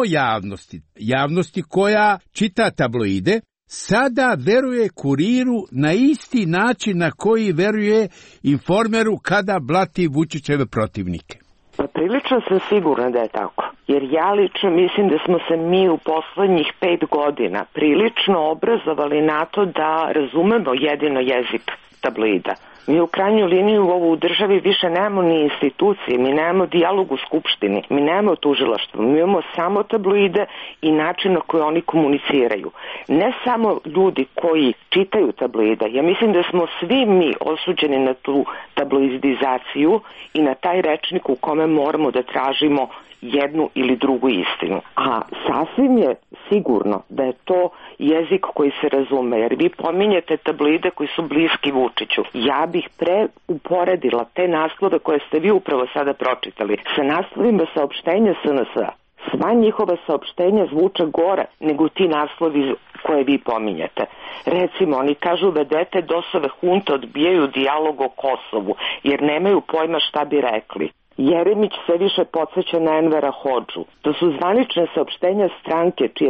javnosti koja čita tabloide, sada veruje Kuriru na isti način na koji veruje Informeru kada blati Vučićeve protivnike? Pa Prilično sam sigurna da je tako. Jer ja lično mislim da smo se mi u poslednjih 5 godina prilično obrazovali na to da razumemo jedino jezik tabloida. Mi u krajnjoj liniji u državi više nemamo ni institucije, mi nemamo dijalog u skupštini, mi nemamo tužilaštvo, mi imamo samo tabloide i način na koji oni komuniciraju. Ne samo ljudi koji čitaju tabloide, ja mislim da smo svi mi osuđeni na tu tabloidizaciju i na taj rečnik u kome moramo da tražimo jednu ili drugu istinu. A sasvim je sigurno da je to jezik koji se razume, jer vi pominjete tabloide koji su bliski Vučiću. Ja bih uporedila te naslove koje ste vi upravo sada pročitali sa naslovima saopštenja SNS-a. Sva njihova saopštenja zvuče gore nego ti naslovi koje vi pominjete. Recimo, oni kažu vedete DOS-ove hunte odbijaju dijalog o Kosovu jer nemaju pojma šta bi rekli. Jeremić sve više podsjeća na Envera Hodžu. To su zvanične saopštenja stranke čiji je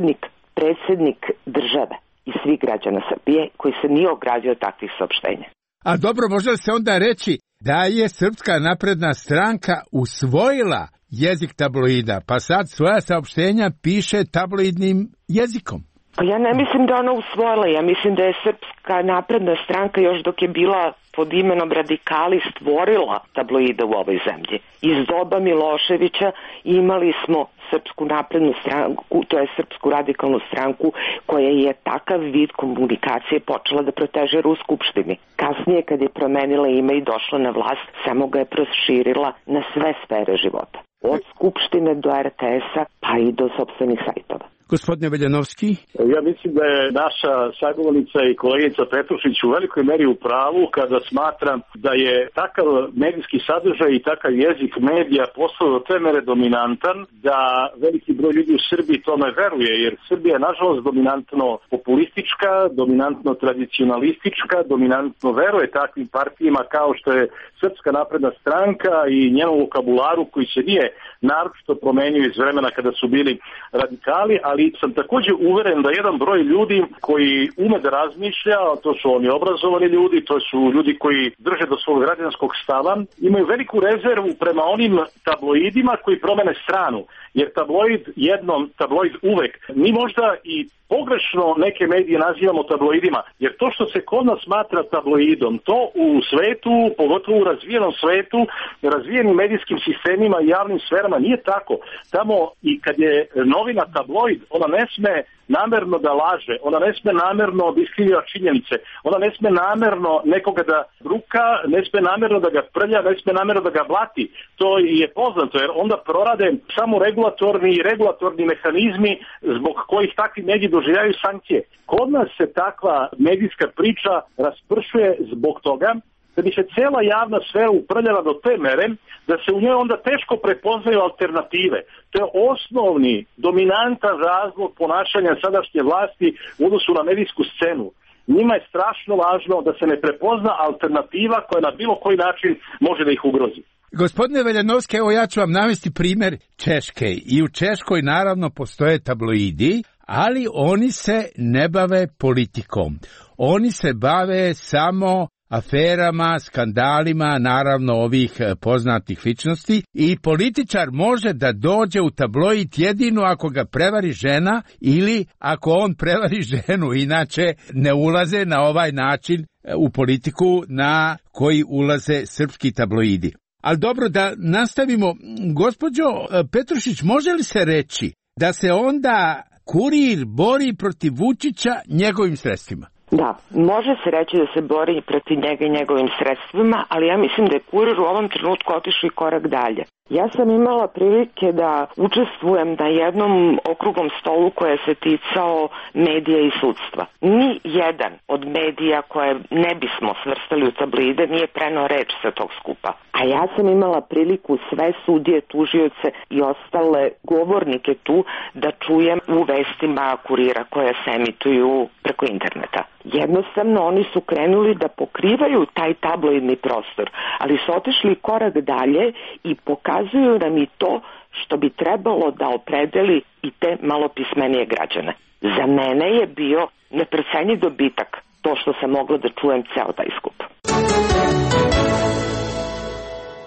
predsjednik države i svih građana Srbije koji se nije ogradio od takvih saopštenja. A dobro, može li se onda reći da je Srpska napredna stranka usvojila jezik tabloida, pa sad svoja saopštenja piše tabloidnim jezikom? Pa ja ne mislim da ona usvojila, ja mislim da je Srpska napredna stranka još dok je bila pod imenom Radikali stvorila tabloide u ovoj zemlji. Iz doba Miloševića imali smo Srpsku naprednu stranku, to je Srpsku radikalnu stranku koja je takav vid komunikacije počela da protežira u Skupštini. Kasnije kad je promenila ime i došla na vlast, samo ga je proširila na sve sfere života. Od Skupštine do RTS-a pa i do sopstvenih sajtova. Gospodine Veljanovski? Ja mislim da je naša sagovornica i kolegica Petrušić u velikoj meri u pravu kada smatram da je takav medijski sadržaj i takav jezik medija postao do te mere dominantan da veliki broj ljudi u Srbiji tome veruje, jer Srbija je nažalost dominantno populistička, dominantno tradicionalistička, dominantno veruje takvim partijima kao što je Srpska napredna stranka i njenom vokabularu koji se nije naročito promenio iz vremena kada su bili radikali, ali sam također uveren da jedan broj ljudi koji ume da razmišlja, to su oni obrazovani ljudi, to su ljudi koji drže do svog građanskog stava, imaju veliku rezervu prema onim tabloidima koji promene stranu, jer tabloid jednom, tabloid uvek. Mi možda i pogrešno neke medije nazivamo tabloidima, jer to što se kod nas smatra tabloidom, to u svetu, pogotovo u razvijenom svetu, razvijenim medijskim sistemima i javnim sferama nije tako. Tamo i kad je novina tabloid, ona ne sme namerno da laže, ona ne sme namerno da iskrivlja činjenice, ona ne sme namerno nekoga da bruka, ne sme namerno da ga prlja, ne sme namerno da ga blati. To je poznato, jer onda prorade samo regulatorni mehanizmi zbog kojih takvi mediji doživljaju sankcije. Kod nas se takva medijska priča raspršuje zbog toga da bi se cela javna sfera uprljala do te mere da se u njoj onda teško prepoznaju alternative. To je osnovni, dominantan razlog ponašanja sadašnje vlasti u odnosu na medijsku scenu. Njima je strašno važno da se ne prepozna alternativa koja na bilo koji način može da ih ugrozi. Gospodine Veljanovski, evo ja ću vam navesti primjer Češke. I u Češkoj naravno postoje tabloidi, ali oni se ne bave politikom. Oni se bave samo aferama, skandalima, naravno ovih poznatih ličnosti, i političar može da dođe u tabloid jedino ako ga prevari žena ili ako on prevari ženu, inače ne ulaze na ovaj način u politiku na koji ulaze srpski tabloidi. Ali dobro, da nastavimo. Gospođo Petrušić, može li se reći da se onda Kurir bori protiv Vučića njegovim sredstvima? Da, može se reći da se bori protiv njega i njegovim sredstvima, ali ja mislim da je Kurir u ovom trenutku otišao i korak dalje. Ja sam imala prilike da učestvujem na jednom okruglom stolu koje se ticao medija i sudstva. Ni jedan od medija koje ne bismo svrstali u tabloide nije preneo reč sa tog skupa. A ja sam imala priliku sve sudije, tužioce i ostale govornike tu da čujem u vestima Kurira koje se emituju preko interneta. Jednostavno oni su krenuli da pokrivaju taj tabloidni prostor, ali su otišli korak dalje i pokazuju nam i to što bi trebalo da opredeli i te malopismenije građane. Za mene je bio neprocenjiv dobitak to što sam mogla da čujem ceo taj skup.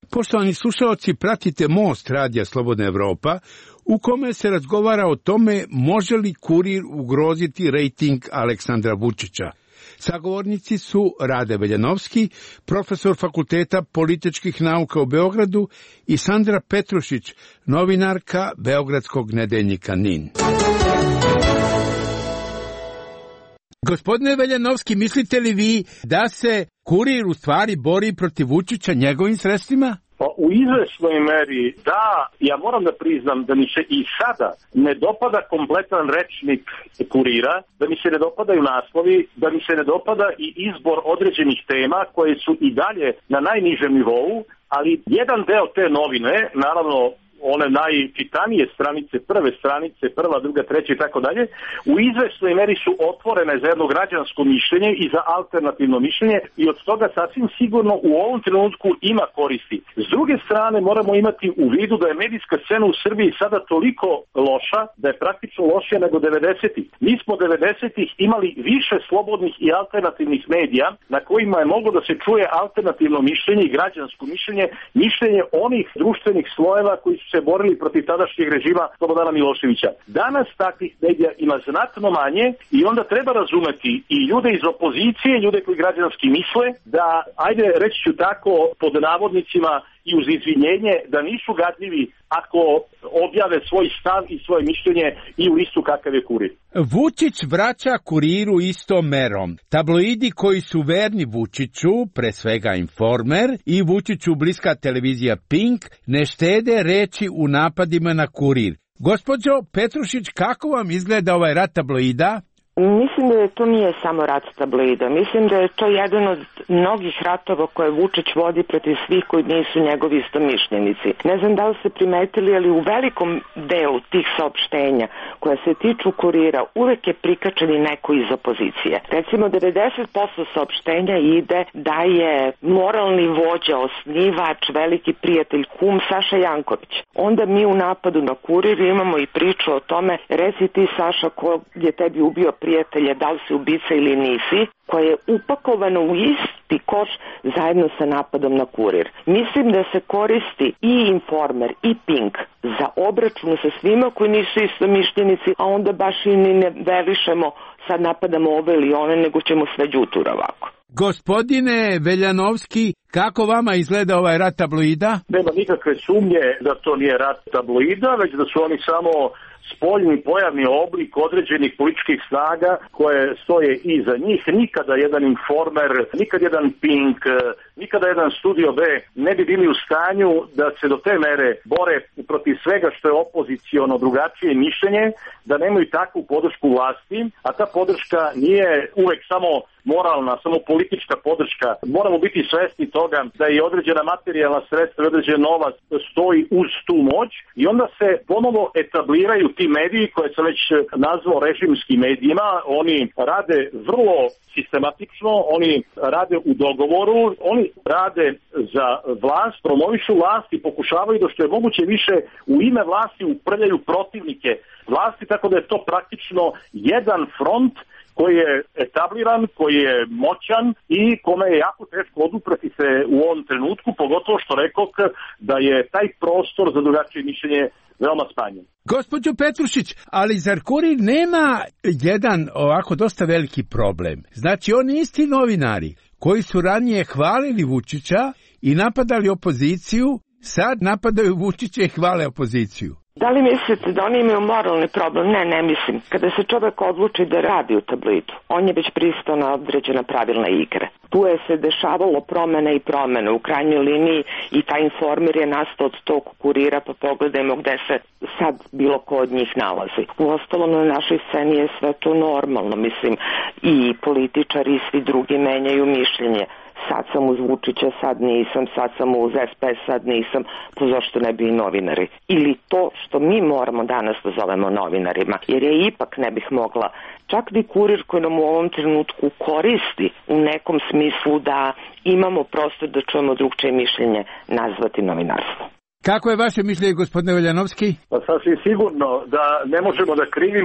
Poštovani slušalci, pratite Most radija Slobodna Evropa, u kome se razgovara o tome može li Kurir ugroziti rejting Aleksandra Vučića. Sagovornici su Rade Veljanovski, profesor Fakulteta političkih nauka u Beogradu, i Sandra Petrušić, novinarka Beogradskog nedeljnika NIN. Gospodine Veljanovski, mislite li vi da se Kurir u stvari bori protiv Vučića njegovim sredstvima? Pa u izvesnoj meri da, ja moram da priznam da mi se i sada ne dopada kompletan rečnik Kurira, da mi se ne dopadaju naslovi, da mi se ne dopada i izbor određenih tema koje su i dalje na najnižem nivou, ali jedan deo te novine, naravno one najčitanije stranice, prve stranice, prva, druga, treća i tako dalje, u izvesnoj meri su otvorene za jedno građansko mišljenje i za alternativno mišljenje i od toga sasvim sigurno u ovom trenutku ima koristi. S druge strane moramo imati u vidu da je medijska scena u Srbiji sada toliko loša, da je praktično lošija nego 90-ih. Mi smo 90-ih imali više slobodnih i alternativnih medija na kojima je moglo da se čuje alternativno mišljenje i građansko mišljenje, mišljenje onih društvenih slojeva koji su se borili protiv tadašnjeg režima Slobodana Miloševića. Danas takvih medija ima znatno manje i onda treba razumeti i ljude iz opozicije, ljude koji građanski misle, da, ajde reći ću tako, pod navodnicima i uz izvinjenje, da nisu gadljivi ako objave svoj stav i svoje mišljenje i u listu kakav je Kurir. Vučić vraća Kuriru istom merom. Tabloidi koji su verni Vučiću, pre svega Informer, i Vučiću bliska televizija Pink, ne štede reči u napadima na Kurir. Gospođo Petrušić, kako vam izgleda ovaj rat tabloida? Mislim da to nije samo rat tabloida. Mislim da je to jedan od mnogih ratova koje Vučić vodi protiv svih koji nisu njegovi istomišljenici. Ne znam da li ste primetili, ali u velikom delu tih saopštenja koja se tiču Kurira uvek je prikačeni neko iz opozicije. Recimo 90% saopštenja ide da je moralni vođa, osnivač, veliki prijatelj, kum Saša Janković. Onda mi u napadu na Kurir imamo i priču o tome, reci ti Saša ko je tebi ubio prijatelje, da li si ubica ili nisi, koje je upakovano u isti koš zajedno sa napadom na Kurir. Mislim da se koristi i Informer i Pink za obračun sa svima koji nisu istomišljenici, a onda baš i ne velišemo, sad napadamo ove ili one, nego ćemo sve đutura ovako. Gospodine Veljanovski, kako vama izgleda ovaj rat tabloida? Nema nikakve sumnje da to nije rat tabloida, već da su oni samo spoljni pojavni oblik određenih političkih snaga koje stoje iza njih. Nikada jedan Informer, nikada jedan Pink, nikada jedan Studio B ne bi bili u stanju da se do te mere bore protiv svega što je opoziciono drugačije mišljenje, da nemaju takvu podršku vlasti, a ta podrška nije uvek samo moralna, samo politička podrška. Moramo biti svesni toga da je određena materijalna sredstva i određen novac stoji uz tu moć i onda se ponovo etabliraju ti mediji koje sam već nazvao režimskim medijima. Oni rade vrlo sistematično, oni rade u dogovoru, oni rade za vlast, promovišu vlast i pokušavaju da što je moguće više u ime vlasti uprljaju protivnike vlasti, tako da je to praktično jedan front koji je etabliran, koji je moćan i kome je jako teško oduprati se u ovom trenutku, pogotovo što rekoh da je taj prostor za drugačije mišljenje veoma smanjen. Gospođo Petrušić, ali zar Kurir nema jedan ovako dosta veliki problem? Znači, oni isti novinari koji su ranije hvalili Vučića i napadali opoziciju, sad napadaju Vučića i hvale opoziciju. Da li mislite da oni imaju moralni problem? Ne mislim. Kada se čovek odluči da radi u tabloidu, on je već pristao na određena pravilna igre. Tu je se dešavalo promene u krajnjoj liniji i taj Informer je nastao od tog Kurira, pa pogledajmo gde se sad bilo ko od njih nalazi. Uostalom na našoj sceni je sve to normalno, mislim, i političari i svi drugi menjaju mišljenje. Sad sam uz Vučića, sad nisam, sad sam uz SPS, sad nisam, pa zašto ne bi i novinari? Ili to što mi moramo danas da zovemo novinarima, jer je ipak ne bih mogla, čak bi Kurir koji nam u ovom trenutku koristi u nekom smislu da imamo prostor da čujemo drugčije mišljenje, nazvati novinarstvo. Kako je vaše mišljenje, gospodine Veljanovski? Pa sasvim sigurno da ne možemo da krivimo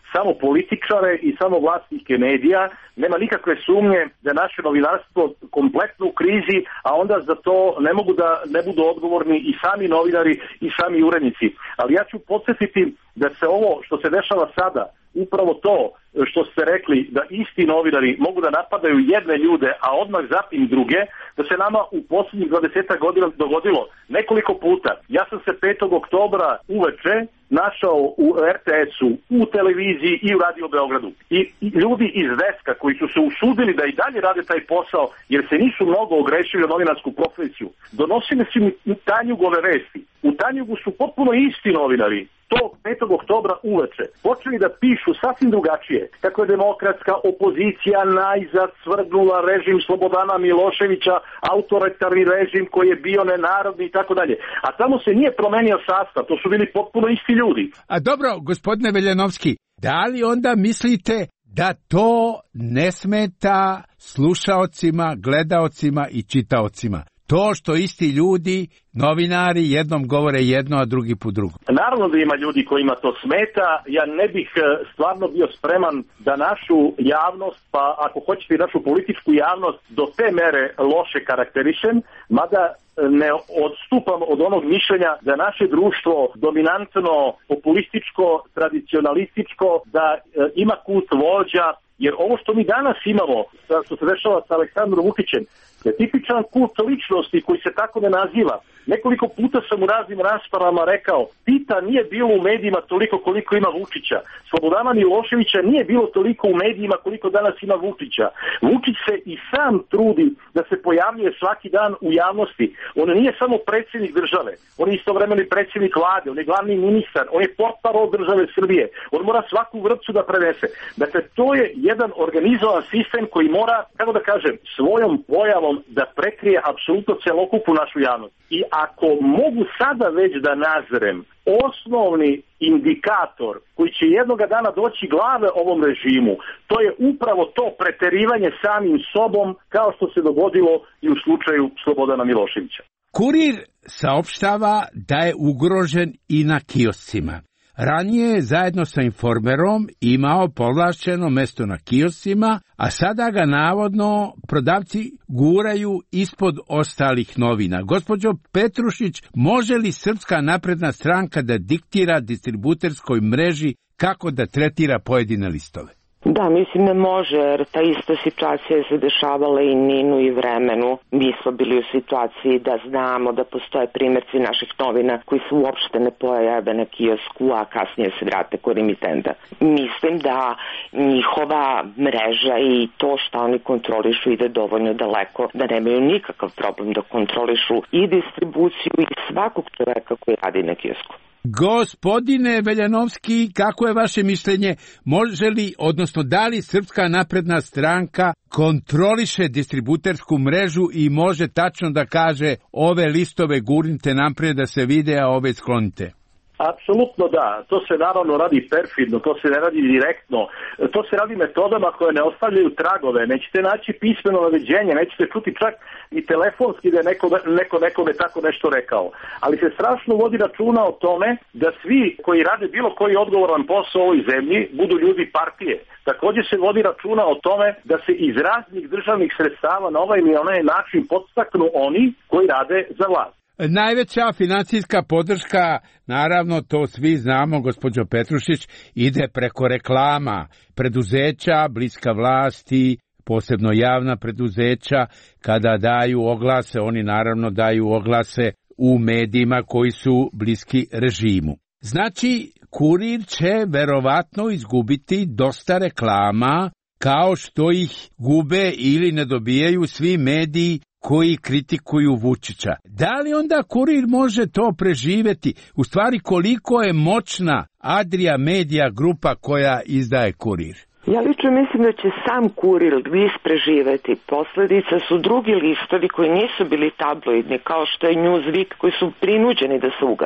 samo političare i samo vlasnike medija. Nema nikakve sumnje da je naše novinarstvo kompletno u krizi, a onda za to ne mogu da ne budu odgovorni i sami novinari i sami urednici. Ali ja ću podsjetiti da se ovo što se dešava sada, upravo to što ste rekli, da isti novinari mogu da napadaju jedne ljude, a odmah zatim druge, da se nama u posljednjih 20 godina dogodilo nekoliko puta. Ja sam se 5. oktobra uveče našao u RTS-u, u televiziji i u Radio Beogradu. I ljudi iz Deska koji su se usudili da i dalje rade taj posao, jer se nisu mnogo ogrešili o novinarsku profesiju, donosili su mi Tanjugove vesti. U Tanjugu su potpuno isti novinari tog 5. oktobra uveče počeli da pišu sasvim drugačije, kako je demokratska opozicija najzad svrgnula režim Slobodana Miloševića, autoritarni režim koji je bio nenarodni i tako dalje. A tamo se nije promenio sastav, to su bili potpuno isti ljudi. A dobro, gospodine Veljanovski, da li onda mislite da to ne smeta slušaocima, gledaocima i čitaocima? To što isti ljudi, novinari, jednom govore jedno, a drugi po drugo. Naravno da ima ljudi kojima to smeta. Ja ne bih stvarno bio spreman da našu javnost, pa ako hoćete i našu političku javnost, do te mere loše karakterišem, mada ne odstupam od onog mišljenja da je naše društvo dominantno, populističko, tradicionalističko, da ima kult vođa, jer ovo što mi danas imamo, što se dešava sa Aleksandrom Vučićem, je tipičan kult ličnosti koji se tako ne naziva. Nekoliko puta sam u raznim raspravama rekao, Tita nije bilo u medijima toliko koliko ima Vučića. Slobodana Miloševića nije bilo toliko u medijima koliko danas ima Vučića. Vučić se i sam trudi da se pojavljuje svaki dan u javnosti. On nije samo predsjednik države, on je istovremeno i predsjednik vlade, on je glavni ministar, on je portparol države Srbije. On mora svaku vrpcu da prenese. Dakle, to je jedan organizovan sistem koji mora, kako da kažem, svojom pojavom da prekrije apsolutno celokupnu našu javnost. I ako mogu sada već da nazrem osnovni indikator koji će jednoga dana doći glave ovom režimu, to je upravo to preterivanje samim sobom, kao što se dogodilo i u slučaju Slobodana Miloševića. Kurir saopštava da je ugrožen i na kioscima. Ranije je zajedno sa Informerom imao povlašćeno mesto na kioscima, a sada ga navodno prodavci guraju ispod ostalih novina. Gospođo Petrušić, može li Srpska napredna stranka da diktira distributerskoj mreži kako da tretira pojedine listove? Da, mislim da može, jer ta ista situacija se dešavala i Ninu i Vremenu. Mi smo bili u situaciji da znamo da postoje primjerci naših novina koji se uopšte ne pojave na kiosku, a kasnije se vrate kod emitenta. Mislim da njihova mreža i to što oni kontrolišu ide dovoljno daleko, da nemaju nikakav problem da kontrolišu i distribuciju i svakog čoveka koji radi na kiosku. Gospodine Veljanovski, kako je vaše mišljenje, može li, odnosno da li Srpska napredna stranka kontroliše distributersku mrežu i može tačno da kaže ove listove gurnite naprijed da se vide, a ove sklonite? Apsolutno da, to se naravno radi perfidno, to se ne radi direktno, to se radi metodama koje ne ostavljaju tragove, nećete naći pismeno naređenje, nećete čuti čak i telefonski da je neko nekome tako nešto rekao. Ali se strašno vodi računa o tome da svi koji rade bilo koji odgovoran posao u ovoj zemlji budu ljudi partije. Također se vodi računa o tome da se iz raznih državnih sredstava na ovaj ili onaj način podstaknu oni koji rade za vlast. Najveća financijska podrška, naravno to svi znamo, gospođo Petrušić, ide preko reklama, preduzeća, bliska vlasti, posebno javna preduzeća, kada daju oglase, oni naravno daju oglase u medijima koji su bliski režimu. Znači, Kurir će verovatno izgubiti dosta reklama, kao što ih gube ili ne dobijaju svi mediji koji kritikuju Vučića. Da li onda Kurir može to preživeti? U stvari, koliko je moćna Adria Media grupa koja izdaje Kurir? Ja lično mislim da će sam Kurir list preživeti. Posledica su drugi listovi koji nisu bili tabloidni, kao što je Newsweek, koji su prinuđeni da se ugase.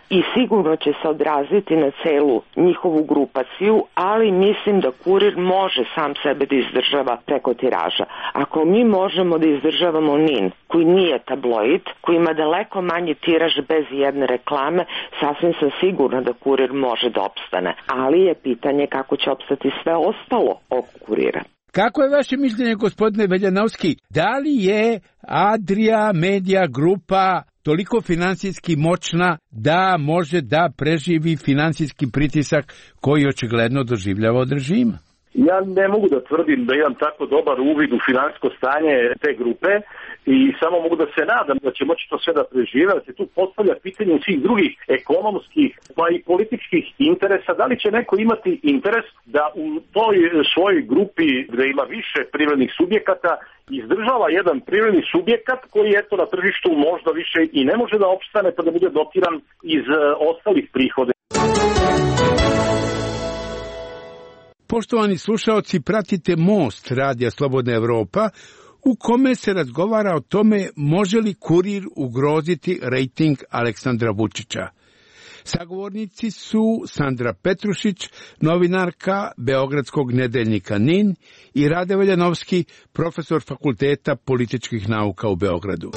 i sigurno će se odraziti na celu njihovu grupaciju, ali mislim da Kurir može sam sebe da izdržava preko tiraža. Ako mi možemo da izdržavamo NIN, koji nije tabloid, koji ima daleko manji tiraž bez jedne reklame, sasvim sam sigurna da Kurir može da opstane. Ali je pitanje kako će opstati sve ostalo oko Kurira. Kako je vaše mišljenje, gospodine Veljanovski? Da li je Adria Media grupa toliko finansijski moćna da može da preživi finansijski pritisak koji očigledno doživljava od režima? Ja ne mogu da tvrdim da imam tako dobar uvid u finansijsko stanje te grupe i samo mogu da se nadam da će moći to sve da prežive, da se tu postavlja pitanje svih drugih ekonomskih pa i političkih interesa. Da li će neko imati interes da u toj svojoj grupi gde ima više privrednih subjekata izdržava jedan privredni subjekat koji eto na tržištu možda više i ne može da opstane pa da bude dotiran iz ostalih prihoda. Poštovani slušaoci, pratite Most Radija Slobodna Evropa, u kome se razgovara o tome može li Kurir ugroziti rejting Aleksandra Vučića. Sagovornici su Sandra Petrušić, novinarka Beogradskog nedeljnika NIN, i Rade Veljanovski, profesor Fakulteta političkih nauka u Beogradu.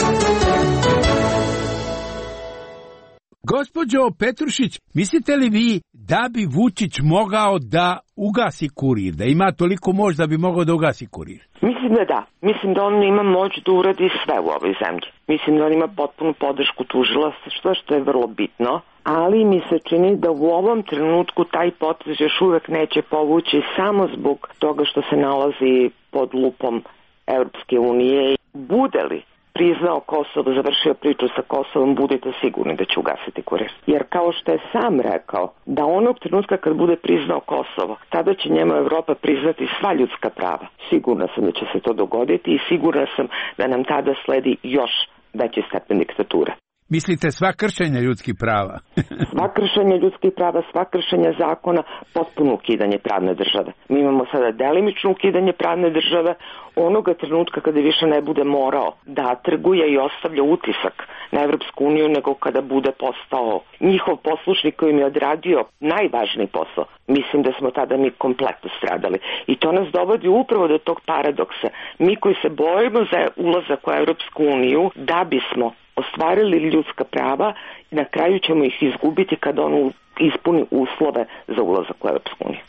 Gospođo Petrušić, mislite li vi da bi Vučić mogao da ugasi Kurir, da ima toliko moć da bi mogao da ugasi Kurir? Mislim da da. Mislim da on ima moć da uradi sve u ovoj zemlji. Mislim da on ima potpunu podršku tužilaštva, što je vrlo bitno. Ali mi se čini da u ovom trenutku taj potez još uvek neće povući samo zbog toga što se nalazi pod lupom Evropske unije. Bude li priznao Kosovo, završio priču sa Kosovom, budete sigurni da će ugasiti Kurir. Jer kao što je sam rekao, da onog trenutka kad bude priznao Kosovo, tada će njemu Evropa priznati sva ljudska prava. Sigurna sam da će se to dogoditi i sigurna sam da nam tada sledi još veći stepen diktature. Mislite sva kršenja ljudskih prava? Sva kršenja ljudskih prava, sva kršenja zakona, potpuno ukidanje pravne države. Mi imamo sada delimično ukidanje pravne države onoga trenutka kada više ne bude morao da trguje i ostavlja utisak na Evropsku uniju, nego kada bude postao njihov poslušnik koji mi je odradio najvažniji posao. Mislim da smo tada mi kompletno stradali. I to nas dovodi upravo do tog paradoksa. Mi koji se bojimo za ulazak u Evropsku uniju, da bismo ostvarili ljudska prava, na kraju ćemo ih izgubiti kada on ispuni uslove za ulazak u Evropsku uniju.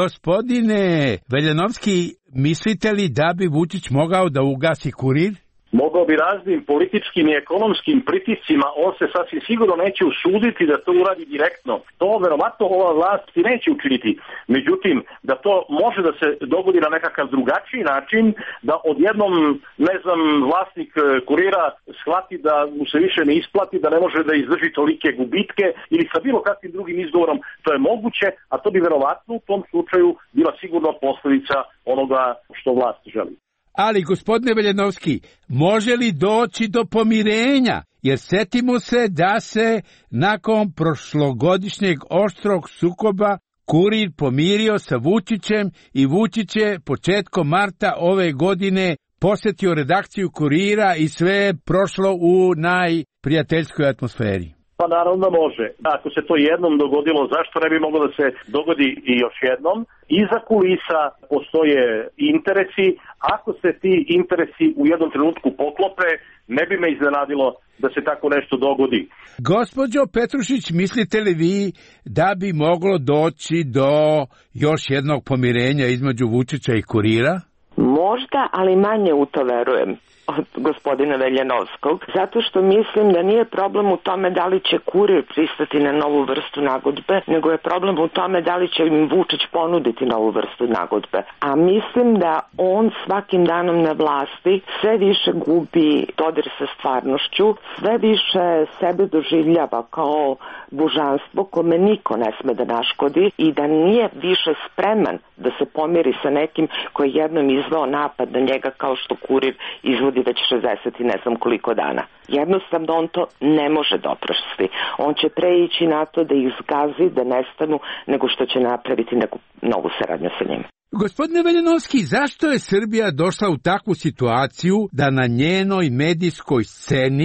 Gospodine Veljanovski, mislite li da bi Vučić mogao da ugasi Kurir? Mogao bi raznim političkim i ekonomskim pritiscima, on se sasvim sigurno neće usuditi da to uradi direktno. To verovatno ova vlast i neće učiniti. Međutim, da to može da se dogodi na nekakav drugačiji način, da odjednom, ne znam, vlasnik Kurira shvati da mu se više ne isplati, da ne može da izdrži tolike gubitke ili sa bilo kakvim drugim izgovorom, to je moguće, a to bi verovatno u tom slučaju bila sigurno posljedica onoga što vlast želi. Ali, gospodine Veljanovski, može li doći do pomirenja? Jer setimo se da se nakon prošlogodišnjeg oštrog sukoba Kurir pomirio sa Vučićem i Vučić je početkom marta ove godine posjetio redakciju Kurira i sve je prošlo u najprijateljskoj atmosferi. Pa naravno može. Ako se to jednom dogodilo, zašto ne bi moglo da se dogodi i još jednom? Iza kulisa postoje interesi. Ako se ti interesi u jednom trenutku poklope, ne bi me iznenadilo da se tako nešto dogodi. Gospođo Petrušić, mislite li vi da bi moglo doći do još jednog pomirenja između Vučića i Kurira? Možda, ali manje u to verujem od gospodina Veljanovskog, zato što mislim da nije problem u tome da li će Kurir pristati na novu vrstu nagodbe, nego je problem u tome da li će im Vučić ponuditi novu vrstu nagodbe. A mislim da on svakim danom na vlasti sve više gubi dodir sa stvarnošću, sve više sebe doživljava kao božanstvo kome niko ne sme da naškodi i da nije više spreman da se pomiri sa nekim koji je jednom izveo napad na njega kao što Kurir izvodi već 60 i ne znam koliko dana. Jednostavno on to ne može da oprosti. On će preići na to da ih zgazi, da nestanu, nego što će napraviti neku novu saradnju sa njima. Gospodine Veljanovski, zašto je Srbija došla u takvu situaciju da na njenoj medijskoj sceni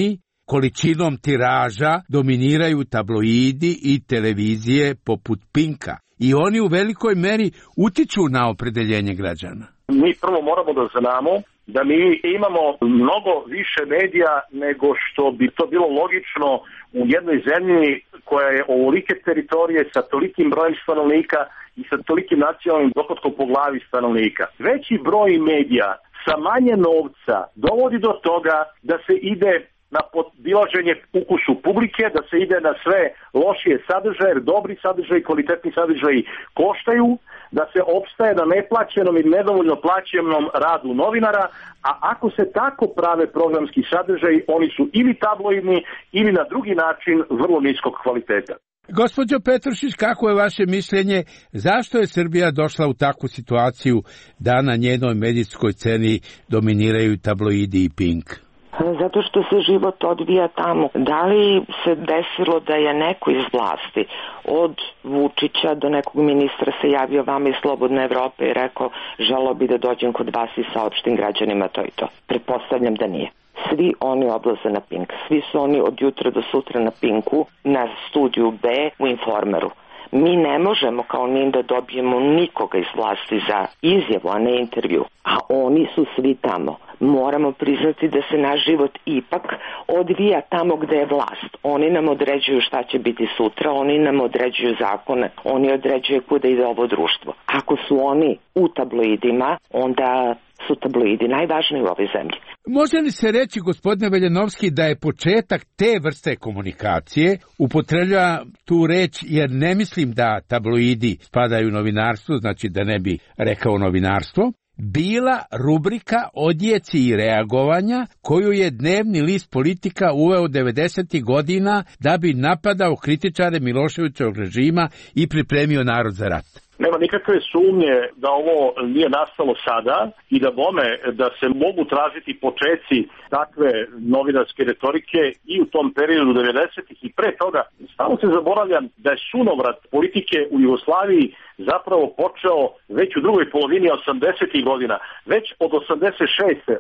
količinom tiraža dominiraju tabloidi i televizije poput Pinka i oni u velikoj meri utiču na opredeljenje građana. Mi prvo moramo da znamo da mi imamo mnogo više medija nego što bi to bilo logično u jednoj zemlji koja je ovolike teritorije sa tolikim brojem stanovnika i sa tolikim nacionalnim dohotkom po glavi stanovnika. Veći broj medija sa manje novca dovodi do toga da se ide na podilaženje ukusu publike, da se ide na sve lošije sadržaje, jer dobri sadržaji, kvalitetni sadržaji koštaju, da se opstaje na neplaćenom i nedovoljno plaćenom radu novinara, a ako se tako prave programski sadržaji, oni su ili tabloidni ili na drugi način vrlo niskog kvaliteta. Gospođo Petrušić, kako je vaše mišljenje, zašto je Srbija došla u takvu situaciju da na njenoj medijskoj sceni dominiraju tabloidi i Pink? Zato što se život odvija tamo. Da li se desilo da je neko iz vlasti od Vučića do nekog ministra se javio vama iz Slobodne Evrope i rekao želeo bi da dođem kod vas i saopštim građanima to i to? Pretpostavljam da nije. Svi oni odlaze na Pink. Svi su oni od jutra do sutra na Pinku, na studiju B u Informeru. Mi ne možemo kao NIN da dobijemo nikoga iz vlasti za izjavu, a ne intervju. A oni su svi tamo. Moramo priznati da se naš život ipak odvija tamo gde je vlast. Oni nam određuju šta će biti sutra, oni nam određuju zakone, oni određuju kuda ide ovo društvo. Ako su oni u tabloidima, onda su tabloidi najvažniji u ovoj zemlji. Može li se reći, gospodine Veljanovski, da je početak te vrste komunikacije, upotrebljava tu reč jer ne mislim da tabloidi spadaju u novinarstvo, znači da ne bi rekao novinarstvo, bila rubrika odjeci i reagovanja koju je dnevni list Politika uveo 90. godina da bi napadao kritičare Miloševićevog režima i pripremio narod za rat. Nema nikakve sumnje da ovo nije nastalo sada i da se mogu tražiti počeci takve novinarske retorike i u tom periodu 90-ih i pre toga. Samo se zaboravljam da je sunovrat politike u Jugoslaviji zapravo počeo već u drugoj polovini 80-ih godina, već od 86.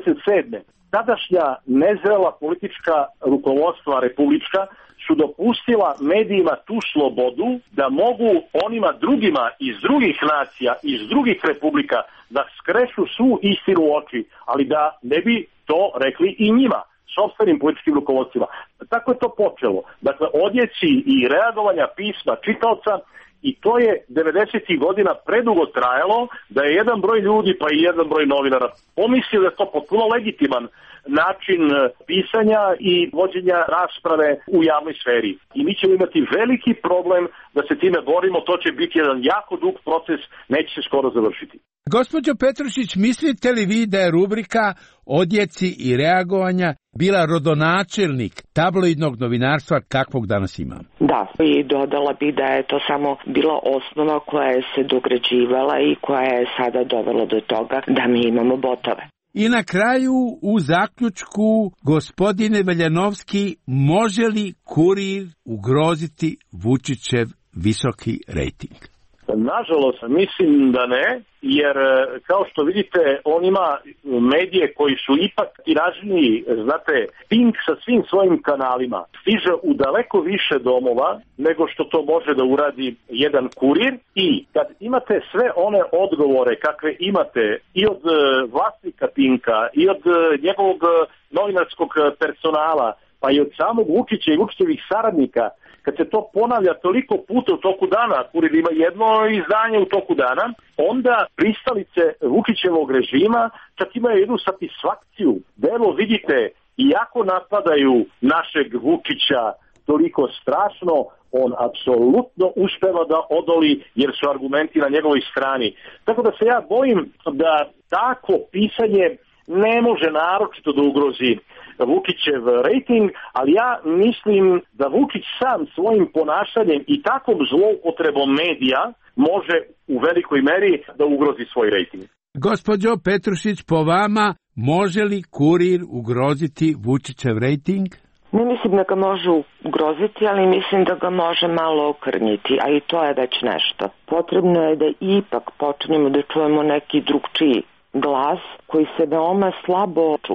87. Tadašnja nezrela politička rukovodstva republička su dopustila medijima tu slobodu da mogu onima drugima iz drugih nacija, iz drugih republika da skrešu svu istinu u oči, ali da ne bi to rekli i njima, sopstvenim političkim rukovodstvima. Tako je to počelo. Dakle, odjeci i reagovanja pisma čitaoca, i to je 90. godina predugo trajalo da je jedan broj ljudi pa i jedan broj novinara pomislio da je to potpuno legitiman način pisanja i vođenja rasprave u javnoj sferi. I mi ćemo imati veliki problem da se time borimo, to će biti jedan jako dug proces, neće se skoro završiti. Gospođo Petrušić, mislite li vi da je rubrika odjeci i reagovanja bila rodonačelnik tabloidnog novinarstva kakvog danas imamo? Da, i dodala bi da je to samo bila osnova koja je se dograđivala i koja je sada dovela do toga da mi imamo botove. I na kraju, u zaključku, gospodine Veljanovski, može li Kurir ugroziti Vučićev visoki rejting? Nažalost, mislim da ne, jer kao što vidite, on ima medije koji su ipak tiražniji, znate, Pink sa svim svojim kanalima stiže u daleko više domova nego što to može da uradi jedan Kurir, i kad imate sve one odgovore kakve imate i od vlasnika Pinka i od njegovog novinarskog personala, pa i od samog Vučića i Vučićevih saradnika, kad se to ponavlja toliko puta u toku dana, Kurir ima jedno izdanje u toku dana, onda pristalice Vučićevog režima čak imaju jednu satisfakciju. Da evo vidite, iako napadaju našeg Vučića toliko strašno, on apsolutno uspeva da odoli jer su argumenti na njegovoj strani. Tako da se ja bojim da takvo pisanje ne može naročito da ugrozi Vučićev rejting, ali ja mislim da Vučić sam svojim ponašanjem i takvom zloupotrebom medija može u velikoj meri da ugrozi svoj rejting. Gospođo Petrušić, po vama, može li Kurir ugroziti Vučićev rejting? Ne mislim da ga može ugroziti, ali mislim da ga može malo okrnjiti, a i to je već nešto. Potrebno je da ipak počnemo da čujemo neki drugčiji glas koji se veoma slabo čuo.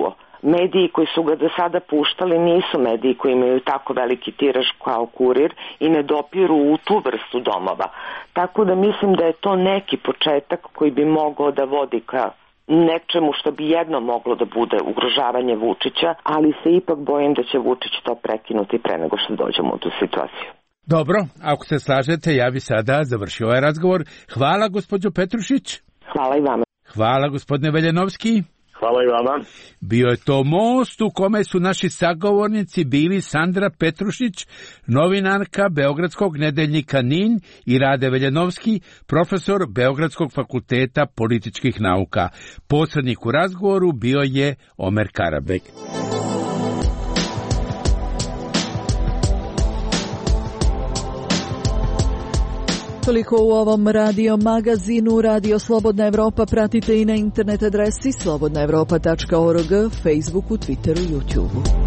mediji koji su ga do sada puštali nisu mediji koji imaju tako veliki tiraž kao Kurir i ne dopiru u tu vrstu domova. Tako da mislim da je to neki početak koji bi mogao da vodi ka nečemu što bi jedno moglo da bude ugrožavanje Vučića, ali se ipak bojim da će Vučić to prekinuti pre nego što dođemo u tu situaciju. Dobro, ako se slažete, ja bi sada završio ovaj razgovor. Hvala, gospođo Petrušić. Hvala i vama. Hvala, gospodine Veljanovski. Hvala i vama. Bio je to most u kome su naši sagovornici bili Sandra Petrušić, novinarka Beogradskog nedeljnika NIN, i Rade Veljanovski, profesor Beogradskog fakulteta političkih nauka. Posrednik u razgovoru bio je Omer Karabek. Toliko u ovom radio magazinu. Radio Slobodna Evropa pratite i na internet adresi slobodnaevropa.org, Facebooku, Twitteru, YouTubeu.